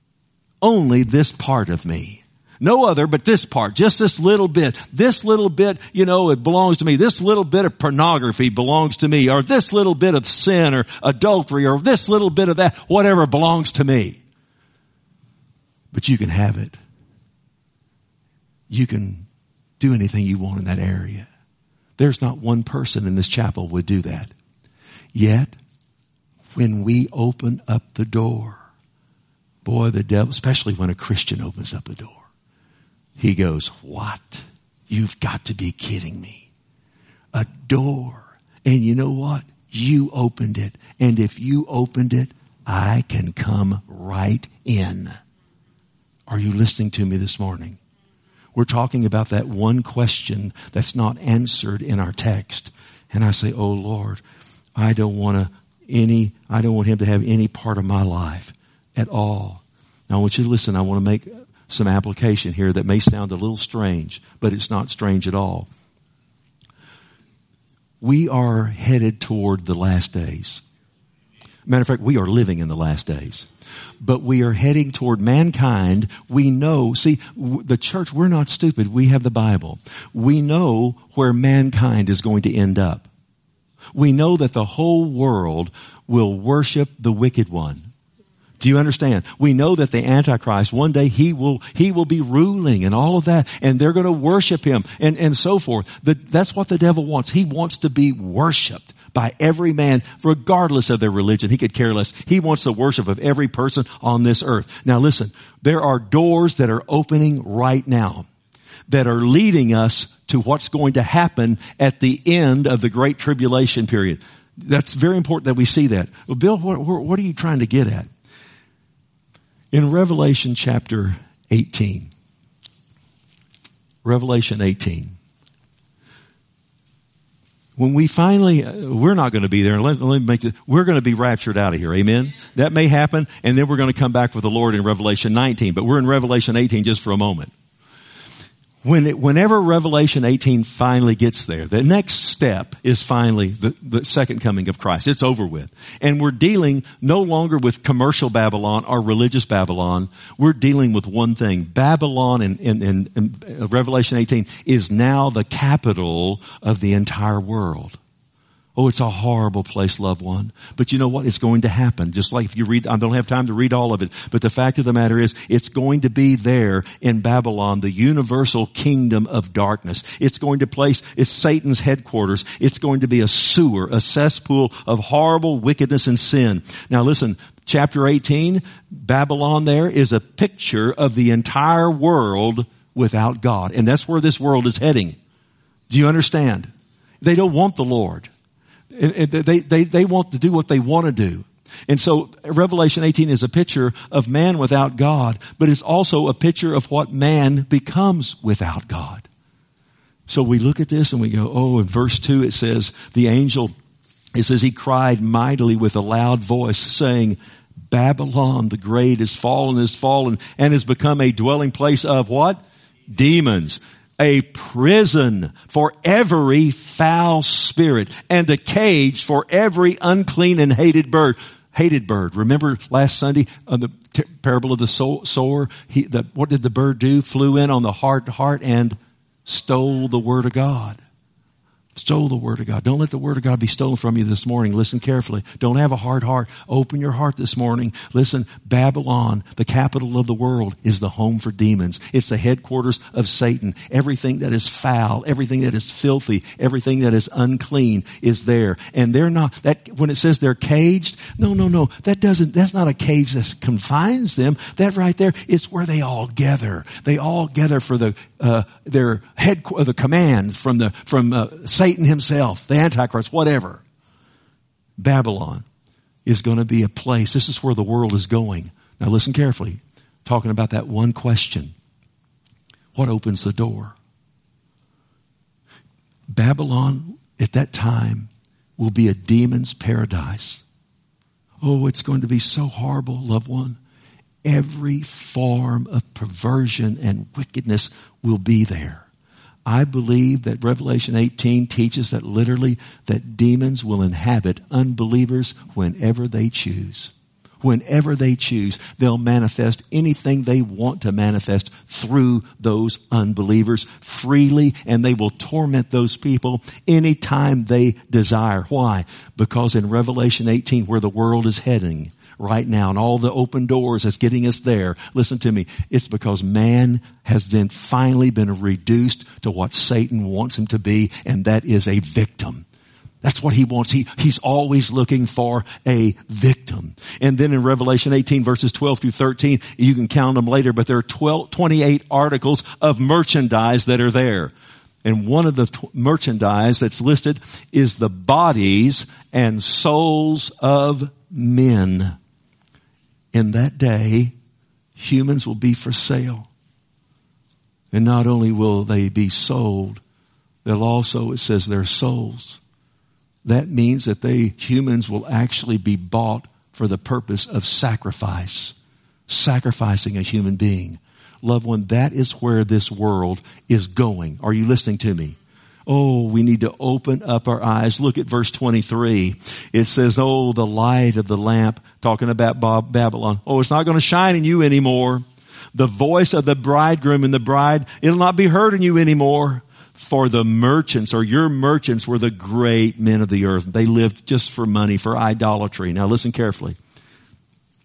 only this part of me. No other but this part, just this little bit. This little bit, it belongs to me. This little bit of pornography belongs to me. Or this little bit of sin or adultery or this little bit of that, whatever belongs to me. But you can have it. You can do anything you want in that area. There's not one person in this chapel would do that. Yet, when we open up the door, boy, the devil, especially when a Christian opens up the door, he goes, what? You've got to be kidding me. A door. And you know what? You opened it. And if you opened it, I can come right in. Are you listening to me this morning? We're talking about that one question that's not answered in our text. And I say, oh Lord, I don't want him to have any part of my life at all. Now I want you to listen. I want to make some application here that may sound a little strange, but it's not strange at all. We are headed toward the last days. Matter of fact, we are living in the last days. But we are heading toward mankind. We know, the church, we're not stupid. We have the Bible. We know where mankind is going to end up. We know that the whole world will worship the wicked one. Do you understand? We know that the Antichrist, one day he will be ruling and all of that, and they're going to worship him and so forth. That's what the devil wants. He wants to be worshiped by every man, regardless of their religion. He could care less. He wants the worship of every person on this earth. Now listen, there are doors that are opening right now that are leading us to what's going to happen at the end of the Great Tribulation period. That's very important that we see that. Well, Bill, what are you trying to get at? In Revelation chapter 18, Revelation 18, when we finally, we're not going to be there. Let me make this, we're going to be raptured out of here. Amen? That may happen, and then we're going to come back with the Lord in Revelation 19. But we're in Revelation 18 just for a moment. Whenever Revelation 18 finally gets there, the next step is finally the second coming of Christ. It's over with. And we're dealing no longer with commercial Babylon or religious Babylon. We're dealing with one thing. Babylon in Revelation 18 is now the capital of the entire world. Oh, it's a horrible place, loved one. But you know what? It's going to happen. Just like if you read, I don't have time to read all of it, but the fact of the matter is, it's going to be there in Babylon, the universal kingdom of darkness. It's going to place, it's Satan's headquarters. It's going to be a sewer, a cesspool of horrible wickedness and sin. Now listen, chapter 18, Babylon there is a picture of the entire world without God. And that's where this world is heading. Do you understand? They don't want the Lord. They want to do what they want to do. And so Revelation 18 is a picture of man without God, but it's also a picture of what man becomes without God. So we look at this and we go, oh, in verse 2 it says, the angel, it says he cried mightily with a loud voice saying, Babylon the great is fallen and has become a dwelling place of what? Demons. A prison for every foul spirit and a cage for every unclean and hated bird. Hated bird. Remember last Sunday on the parable of the sower? What did the bird do? Flew in on the heart and stole the word of God. Stole the word of God. Don't let the word of God be stolen from you this morning. Listen carefully. Don't have a hard heart. Open your heart this morning. Listen, Babylon, the capital of the world, is the home for demons. It's the headquarters of Satan. Everything that is foul, everything that is filthy, everything that is unclean is there. And they're not, when it says they're caged, no. That's not a cage that confines them. That right there, it's where they all gather. They all gather for their the commands from Satan himself, the Antichrist, whatever. Babylon is going to be a place. This is where the world is going. Now listen carefully. Talking about that one question. What opens the door? Babylon at that time will be a demon's paradise. Oh, it's going to be so horrible, loved one. Every form of perversion and wickedness will be there. I believe that Revelation 18 teaches that literally that demons will inhabit unbelievers whenever they choose. Whenever they choose, they'll manifest anything they want to manifest through those unbelievers freely, and they will torment those people anytime they desire. Why? Because in Revelation 18, where the world is heading right now and all the open doors that's getting us there, listen to me, it's because man has then finally been reduced to what Satan wants him to be, and that is a victim. That's what he wants. He's always looking for a victim. And then in Revelation 18 verses 12 through 13, you can count them later, but there are 28 articles of merchandise that are there. And one of the merchandise that's listed is the bodies and souls of men. In that day, humans will be for sale. And not only will they be sold, they'll also, it says, their souls. That means that humans will actually be bought for the purpose of sacrifice. Sacrificing a human being. Loved one, that is where this world is going. Are you listening to me? Oh, we need to open up our eyes. Look at verse 23. It says, oh, the light of the lamp, talking about Babylon. Oh, it's not going to shine in you anymore. The voice of the bridegroom and the bride, it'll not be heard in you anymore. For the merchants, or your merchants, were the great men of the earth. They lived just for money, for idolatry. Now listen carefully.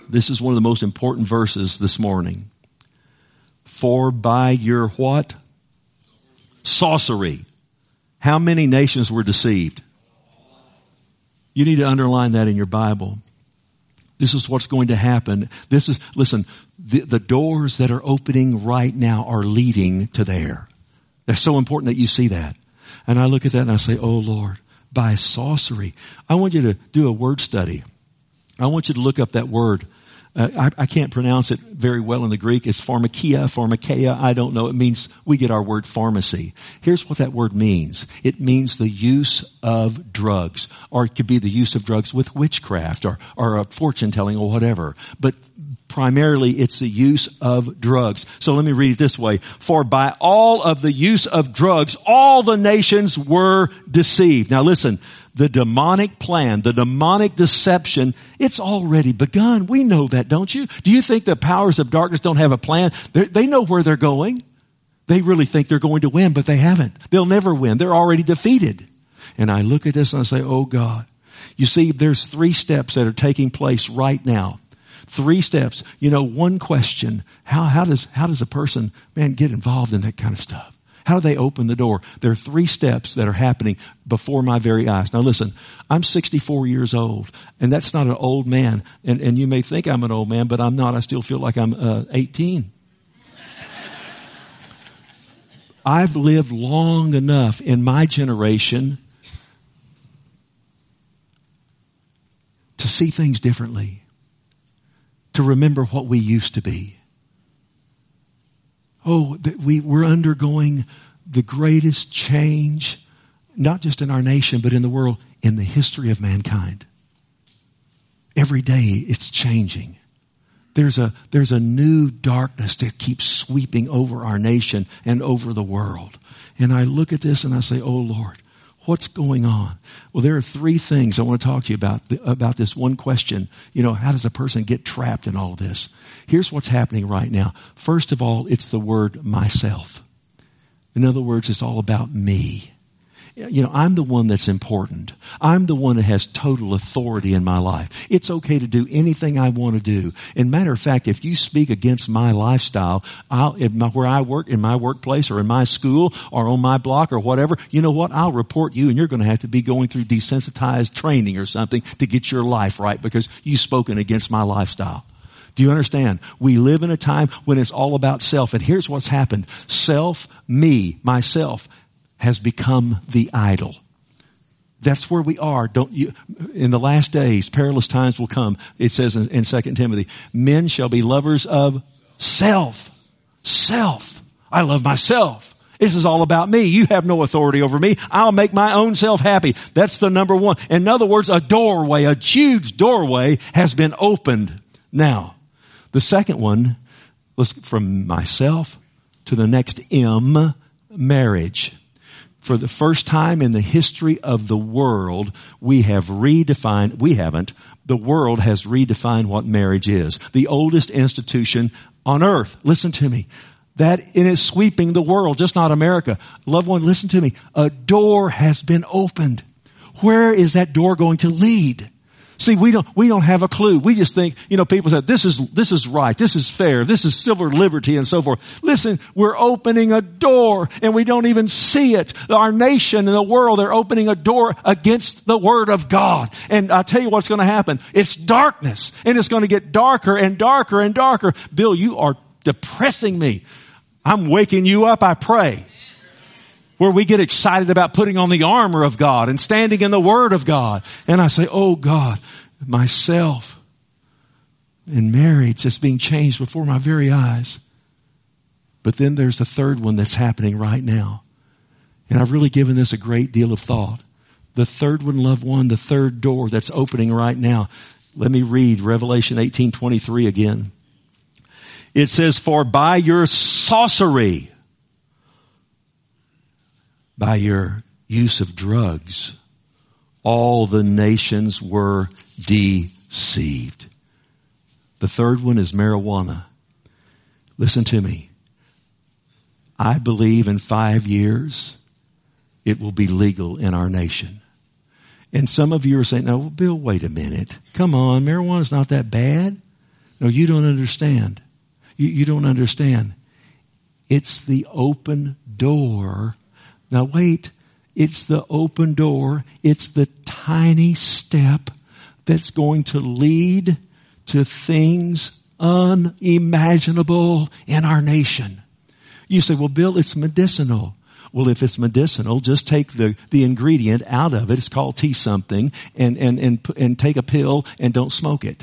This is one of the most important verses this morning. For by your what? Sorcery. How many nations were deceived? You need to underline that in your Bible. This is what's going to happen. Listen, the doors that are opening right now are leading to there. That's so important that you see that. And I look at that and I say, oh Lord, by sorcery. I want you to do a word study. I want you to look up that word. I can't pronounce it very well in the Greek. It's pharmakeia. I don't know. It means, we get our word pharmacy. Here's what that word means. It means the use of drugs. Or it could be the use of drugs with witchcraft or fortune telling or whatever. But primarily it's the use of drugs. So let me read it this way. For by all of the use of drugs, all the nations were deceived. Now listen. The demonic plan, the demonic deception, it's already begun. We know that, don't you? Do you think the powers of darkness don't have a plan? They know where they're going. They really think they're going to win, but they haven't. They'll never win. They're already defeated. And I look at this and I say, oh God. You see, there's 3 steps that are taking place right now. 3 steps. You know, one question, how does a person, get involved in that kind of stuff? How do they open the door? There are 3 steps that are happening before my very eyes. Now listen, I'm 64 years old, and that's not an old man. And you may think I'm an old man, but I'm not. I still feel like I'm 18. I've lived long enough in my generation to see things differently, to remember what we used to be. Oh, we're undergoing the greatest change, not just in our nation, but in the world, in the history of mankind. Every day it's changing. There's a new darkness that keeps sweeping over our nation and over the world. And I look at this and I say, oh Lord, what's going on? Well, there are 3 things I want to talk to you about this one question. You know, how does a person get trapped in all of this? Here's what's happening right now. First of all, it's the word myself. In other words, it's all about me. You know, I'm the one that's important. I'm the one that has total authority in my life. It's okay to do anything I want to do. And matter of fact, if you speak against my lifestyle, where I work, in my workplace or in my school or on my block or whatever, you know what? I'll report you, and you're going to have to be going through desensitized training or something to get your life right because you've spoken against my lifestyle. Do you understand? We live in a time when it's all about self. And here's what's happened. Self, me, myself, has become the idol. That's where we are. In the last days, perilous times will come. It says in 2 Timothy, men shall be lovers of self. Self. I love myself. This is all about me. You have no authority over me. I'll make my own self happy. That's the number one. In other words, a huge doorway has been opened now. The second one was from myself to the next M, marriage. For the first time in the history of the world, the world has redefined what marriage is. The oldest institution on earth. Listen to me. That it is sweeping the world, just not America. Loved one, listen to me. A door has been opened. Where is that door going to lead? See, we don't have a clue. We just think, people say, this is right, this is fair, this is civil liberty and so forth. Listen, we're opening a door and we don't even see it. Our nation and the world, they're opening a door against the Word of God. And I'll tell you what's going to happen. It's darkness, and it's going to get darker and darker and darker. Bill, you are depressing me. I'm waking you up, I pray. Where we get excited about putting on the armor of God and standing in the Word of God. And I say, oh God, myself and marriage is being changed before my very eyes. But then there's the third one that's happening right now. And I've really given this a great deal of thought. The third one, loved one, the third door that's opening right now. Let me read Revelation 18:23 again. It says, for by your sorcery, by your use of drugs, all the nations were deceived. The third one is marijuana. Listen to me. I believe in 5 years it will be legal in our nation. And some of you are saying, no, Bill, wait a minute. Come on, marijuana's not that bad. No, you don't understand. You don't understand. It's the open door. Now wait, it's the open door. It's the tiny step that's going to lead to things unimaginable in our nation. You say, well, Bill, it's medicinal. Well, if it's medicinal, just take the ingredient out of it. It's called tea something and take a pill and don't smoke it.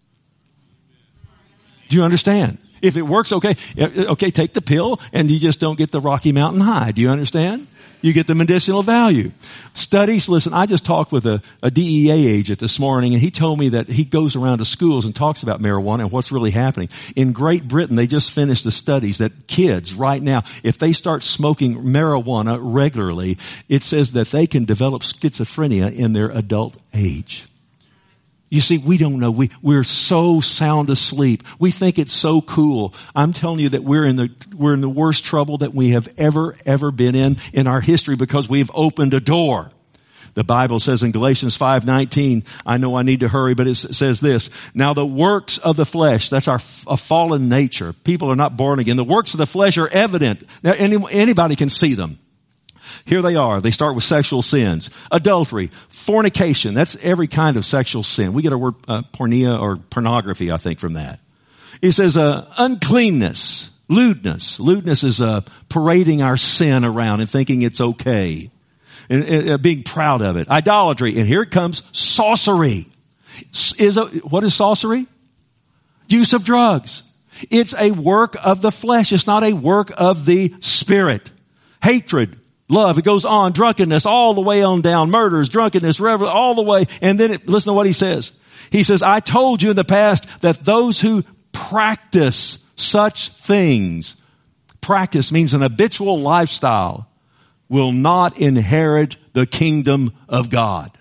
Do you understand? If it works, okay, take the pill and you just don't get the Rocky Mountain high. Do you understand? You get the medicinal value. Studies, listen, I just talked with a DEA agent this morning, and he told me that he goes around to schools and talks about marijuana and what's really happening. In Great Britain, they just finished the studies that kids right now, if they start smoking marijuana regularly, it says that they can develop schizophrenia in their adult age. You see, we don't know. We're so sound asleep. We think it's so cool. I'm telling you that we're in the worst trouble that we have ever been in our history because we've opened a door. The Bible says in Galatians 5:19, I know I need to hurry, but it says this, now the works of the flesh, that's a fallen nature. People are not born again. The works of the flesh are evident. Now anybody can see them. Here they are. They start with sexual sins. Adultery, fornication. That's every kind of sexual sin. We get our word pornea or pornography, I think, from that. It says uncleanness, lewdness. Lewdness is parading our sin around and thinking it's okay. And being proud of it. Idolatry. And here it comes, sorcery. What is sorcery? Use of drugs. It's a work of the flesh. It's not a work of the spirit. Hatred. Love, it goes on, drunkenness, all the way on down, murders, drunkenness, revelry, all the way. And then listen to what he says. He says, I told you in the past that those who practice such things, practice means an habitual lifestyle, will not inherit the kingdom of God.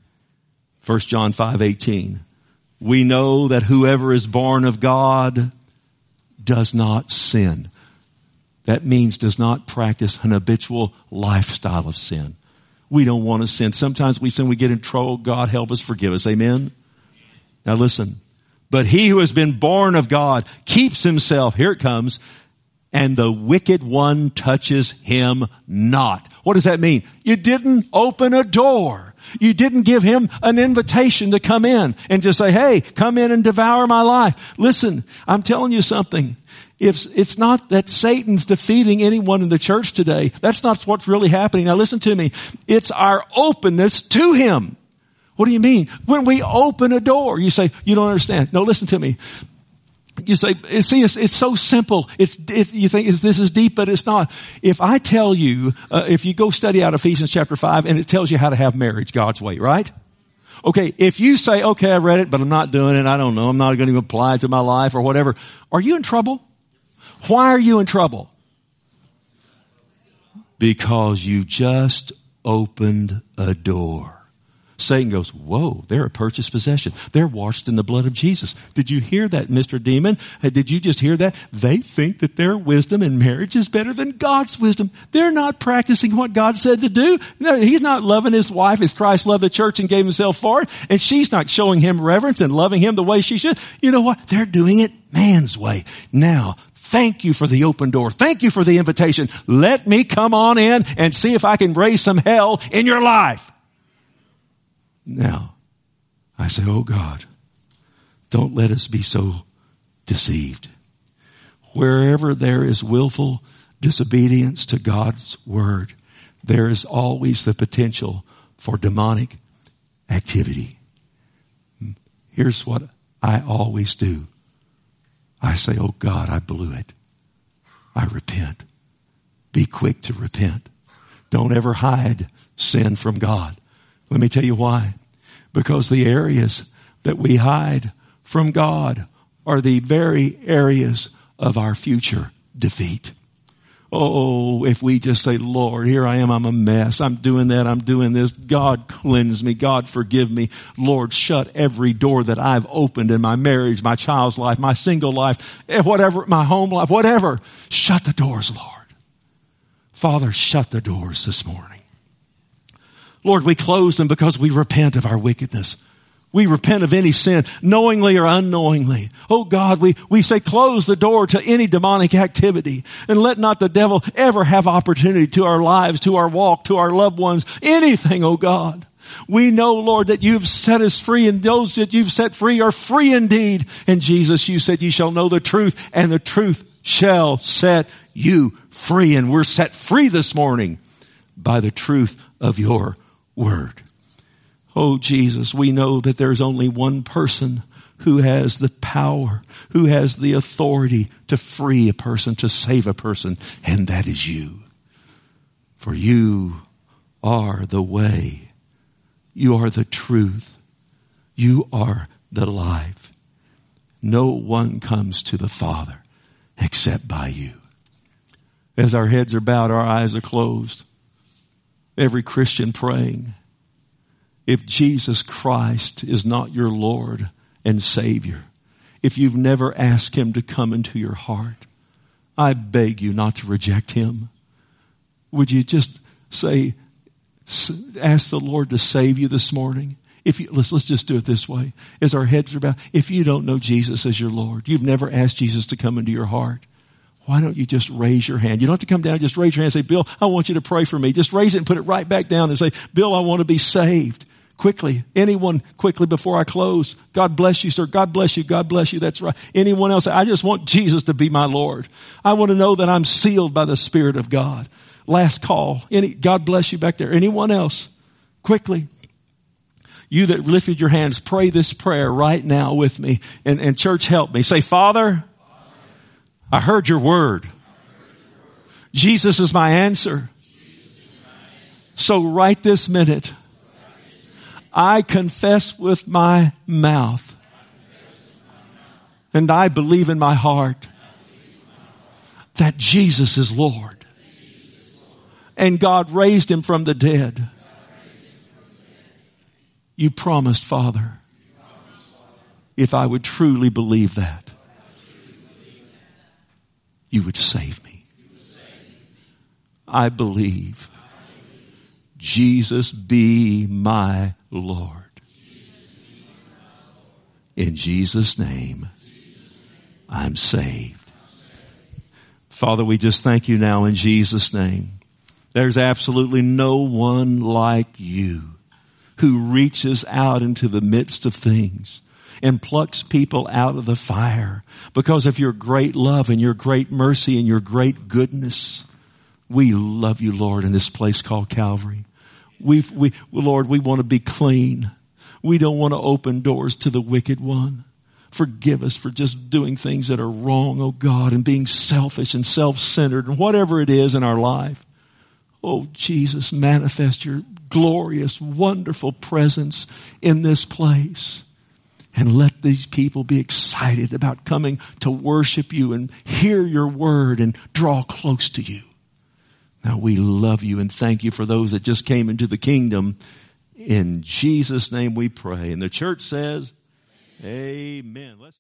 1 John 5:18. We know that whoever is born of God does not sin. That means does not practice an habitual lifestyle of sin. We don't want to sin. Sometimes we sin, we get in trouble. God help us, forgive us. Amen? Now listen. But he who has been born of God keeps himself, here it comes, and the wicked one touches him not. What does that mean? You didn't open a door. You didn't give him an invitation to come in and just say, hey, come in and devour my life. Listen, I'm telling you something. If it's not that Satan's defeating anyone in the church today, that's not what's really happening. Now listen to me. It's our openness to him. What do you mean? When we open a door, you say, you don't understand. No, listen to me. You say, see, it's so simple. You think this is deep, but it's not. If I tell you, if you go study out Ephesians chapter 5 and it tells you how to have marriage God's way, right? Okay, if you say, okay, I read it, but I'm not doing it. I don't know. I'm not going to apply it to my life or whatever. Are you in trouble? Why are you in trouble? Because you just opened a door. Satan goes, whoa, they're a purchased possession. They're washed in the blood of Jesus. Did you hear that, Mr. Demon? Did you just hear that? They think that their wisdom in marriage is better than God's wisdom. They're not practicing what God said to do. No, he's not loving his wife as Christ loved the church and gave himself for it. And she's not showing him reverence and loving him the way she should. You know what? They're doing it man's way. Now, thank you for the open door. Thank you for the invitation. Let me come on in and see if I can raise some hell in your life. Now, I say, oh God, don't let us be so deceived. Wherever there is willful disobedience to God's word, there is always the potential for demonic activity. Here's what I always do. I say, oh God, I blew it. I repent. Be quick to repent. Don't ever hide sin from God. Let me tell you why. Because the areas that we hide from God are the very areas of our future defeat. Oh, if we just say, Lord, here I am, I'm a mess. I'm doing that, I'm doing this. God cleanse me. God forgive me. Lord, shut every door that I've opened in my marriage, my child's life, my single life, whatever, my home life, whatever. Shut the doors, Lord. Father, shut the doors this morning. Lord, we close them because we repent of our wickedness. We repent of any sin, knowingly or unknowingly. Oh God, we say close the door to any demonic activity, and let not the devil ever have opportunity to our lives, to our walk, to our loved ones, anything, oh God. We know, Lord, that you've set us free, and those that you've set free are free indeed. And Jesus, you said you shall know the truth, and the truth shall set you free. And we're set free this morning by the truth of your word. Oh Jesus, we know that there's only one person who has the power, who has the authority to free a person, to save a person, and that is you. For you are the way. You are the truth. You are the life. No one comes to the Father except by you. As our heads are bowed, our eyes are closed, every Christian praying, if Jesus Christ is not your Lord and Savior, if you've never asked Him to come into your heart, I beg you not to reject Him. Would you just ask the Lord to save you this morning? Let's just do it this way. As our heads are bowed, if you don't know Jesus as your Lord, you've never asked Jesus to come into your heart, why don't you just raise your hand? You don't have to come down, just raise your hand and say, Bill, I want you to pray for me. Just raise it and put it right back down and say, Bill, I want to be saved. Quickly. Anyone quickly before I close. God bless you, sir. God bless you. God bless you. That's right. Anyone else? I just want Jesus to be my Lord. I want to know that I'm sealed by the Spirit of God. Last call. God bless you back there. Anyone else? Quickly. You that lifted your hands, pray this prayer right now with me. And church, help me. Say, Father, I heard your word. Jesus is my answer. So right this minute, I confess with my mouth, and I believe in my heart that Jesus is Lord, and God raised Him from the dead. You promised, Father, if I would truly believe that, you would save me. I believe. Jesus be my Lord. In Jesus' name, I'm saved. Father, we just thank you now in Jesus' name. There's absolutely no one like you who reaches out into the midst of things and plucks people out of the fire because of your great love and your great mercy and your great goodness. We love you, Lord, in this place called Calvary. Lord, we want to be clean. We don't want to open doors to the wicked one. Forgive us for just doing things that are wrong, oh God, and being selfish and self-centered and whatever it is in our life. Oh, Jesus, manifest your glorious, wonderful presence in this place. And let these people be excited about coming to worship you and hear your word and draw close to you. Now we love you and thank you for those that just came into the kingdom. In Jesus' name we pray. And the church says, amen.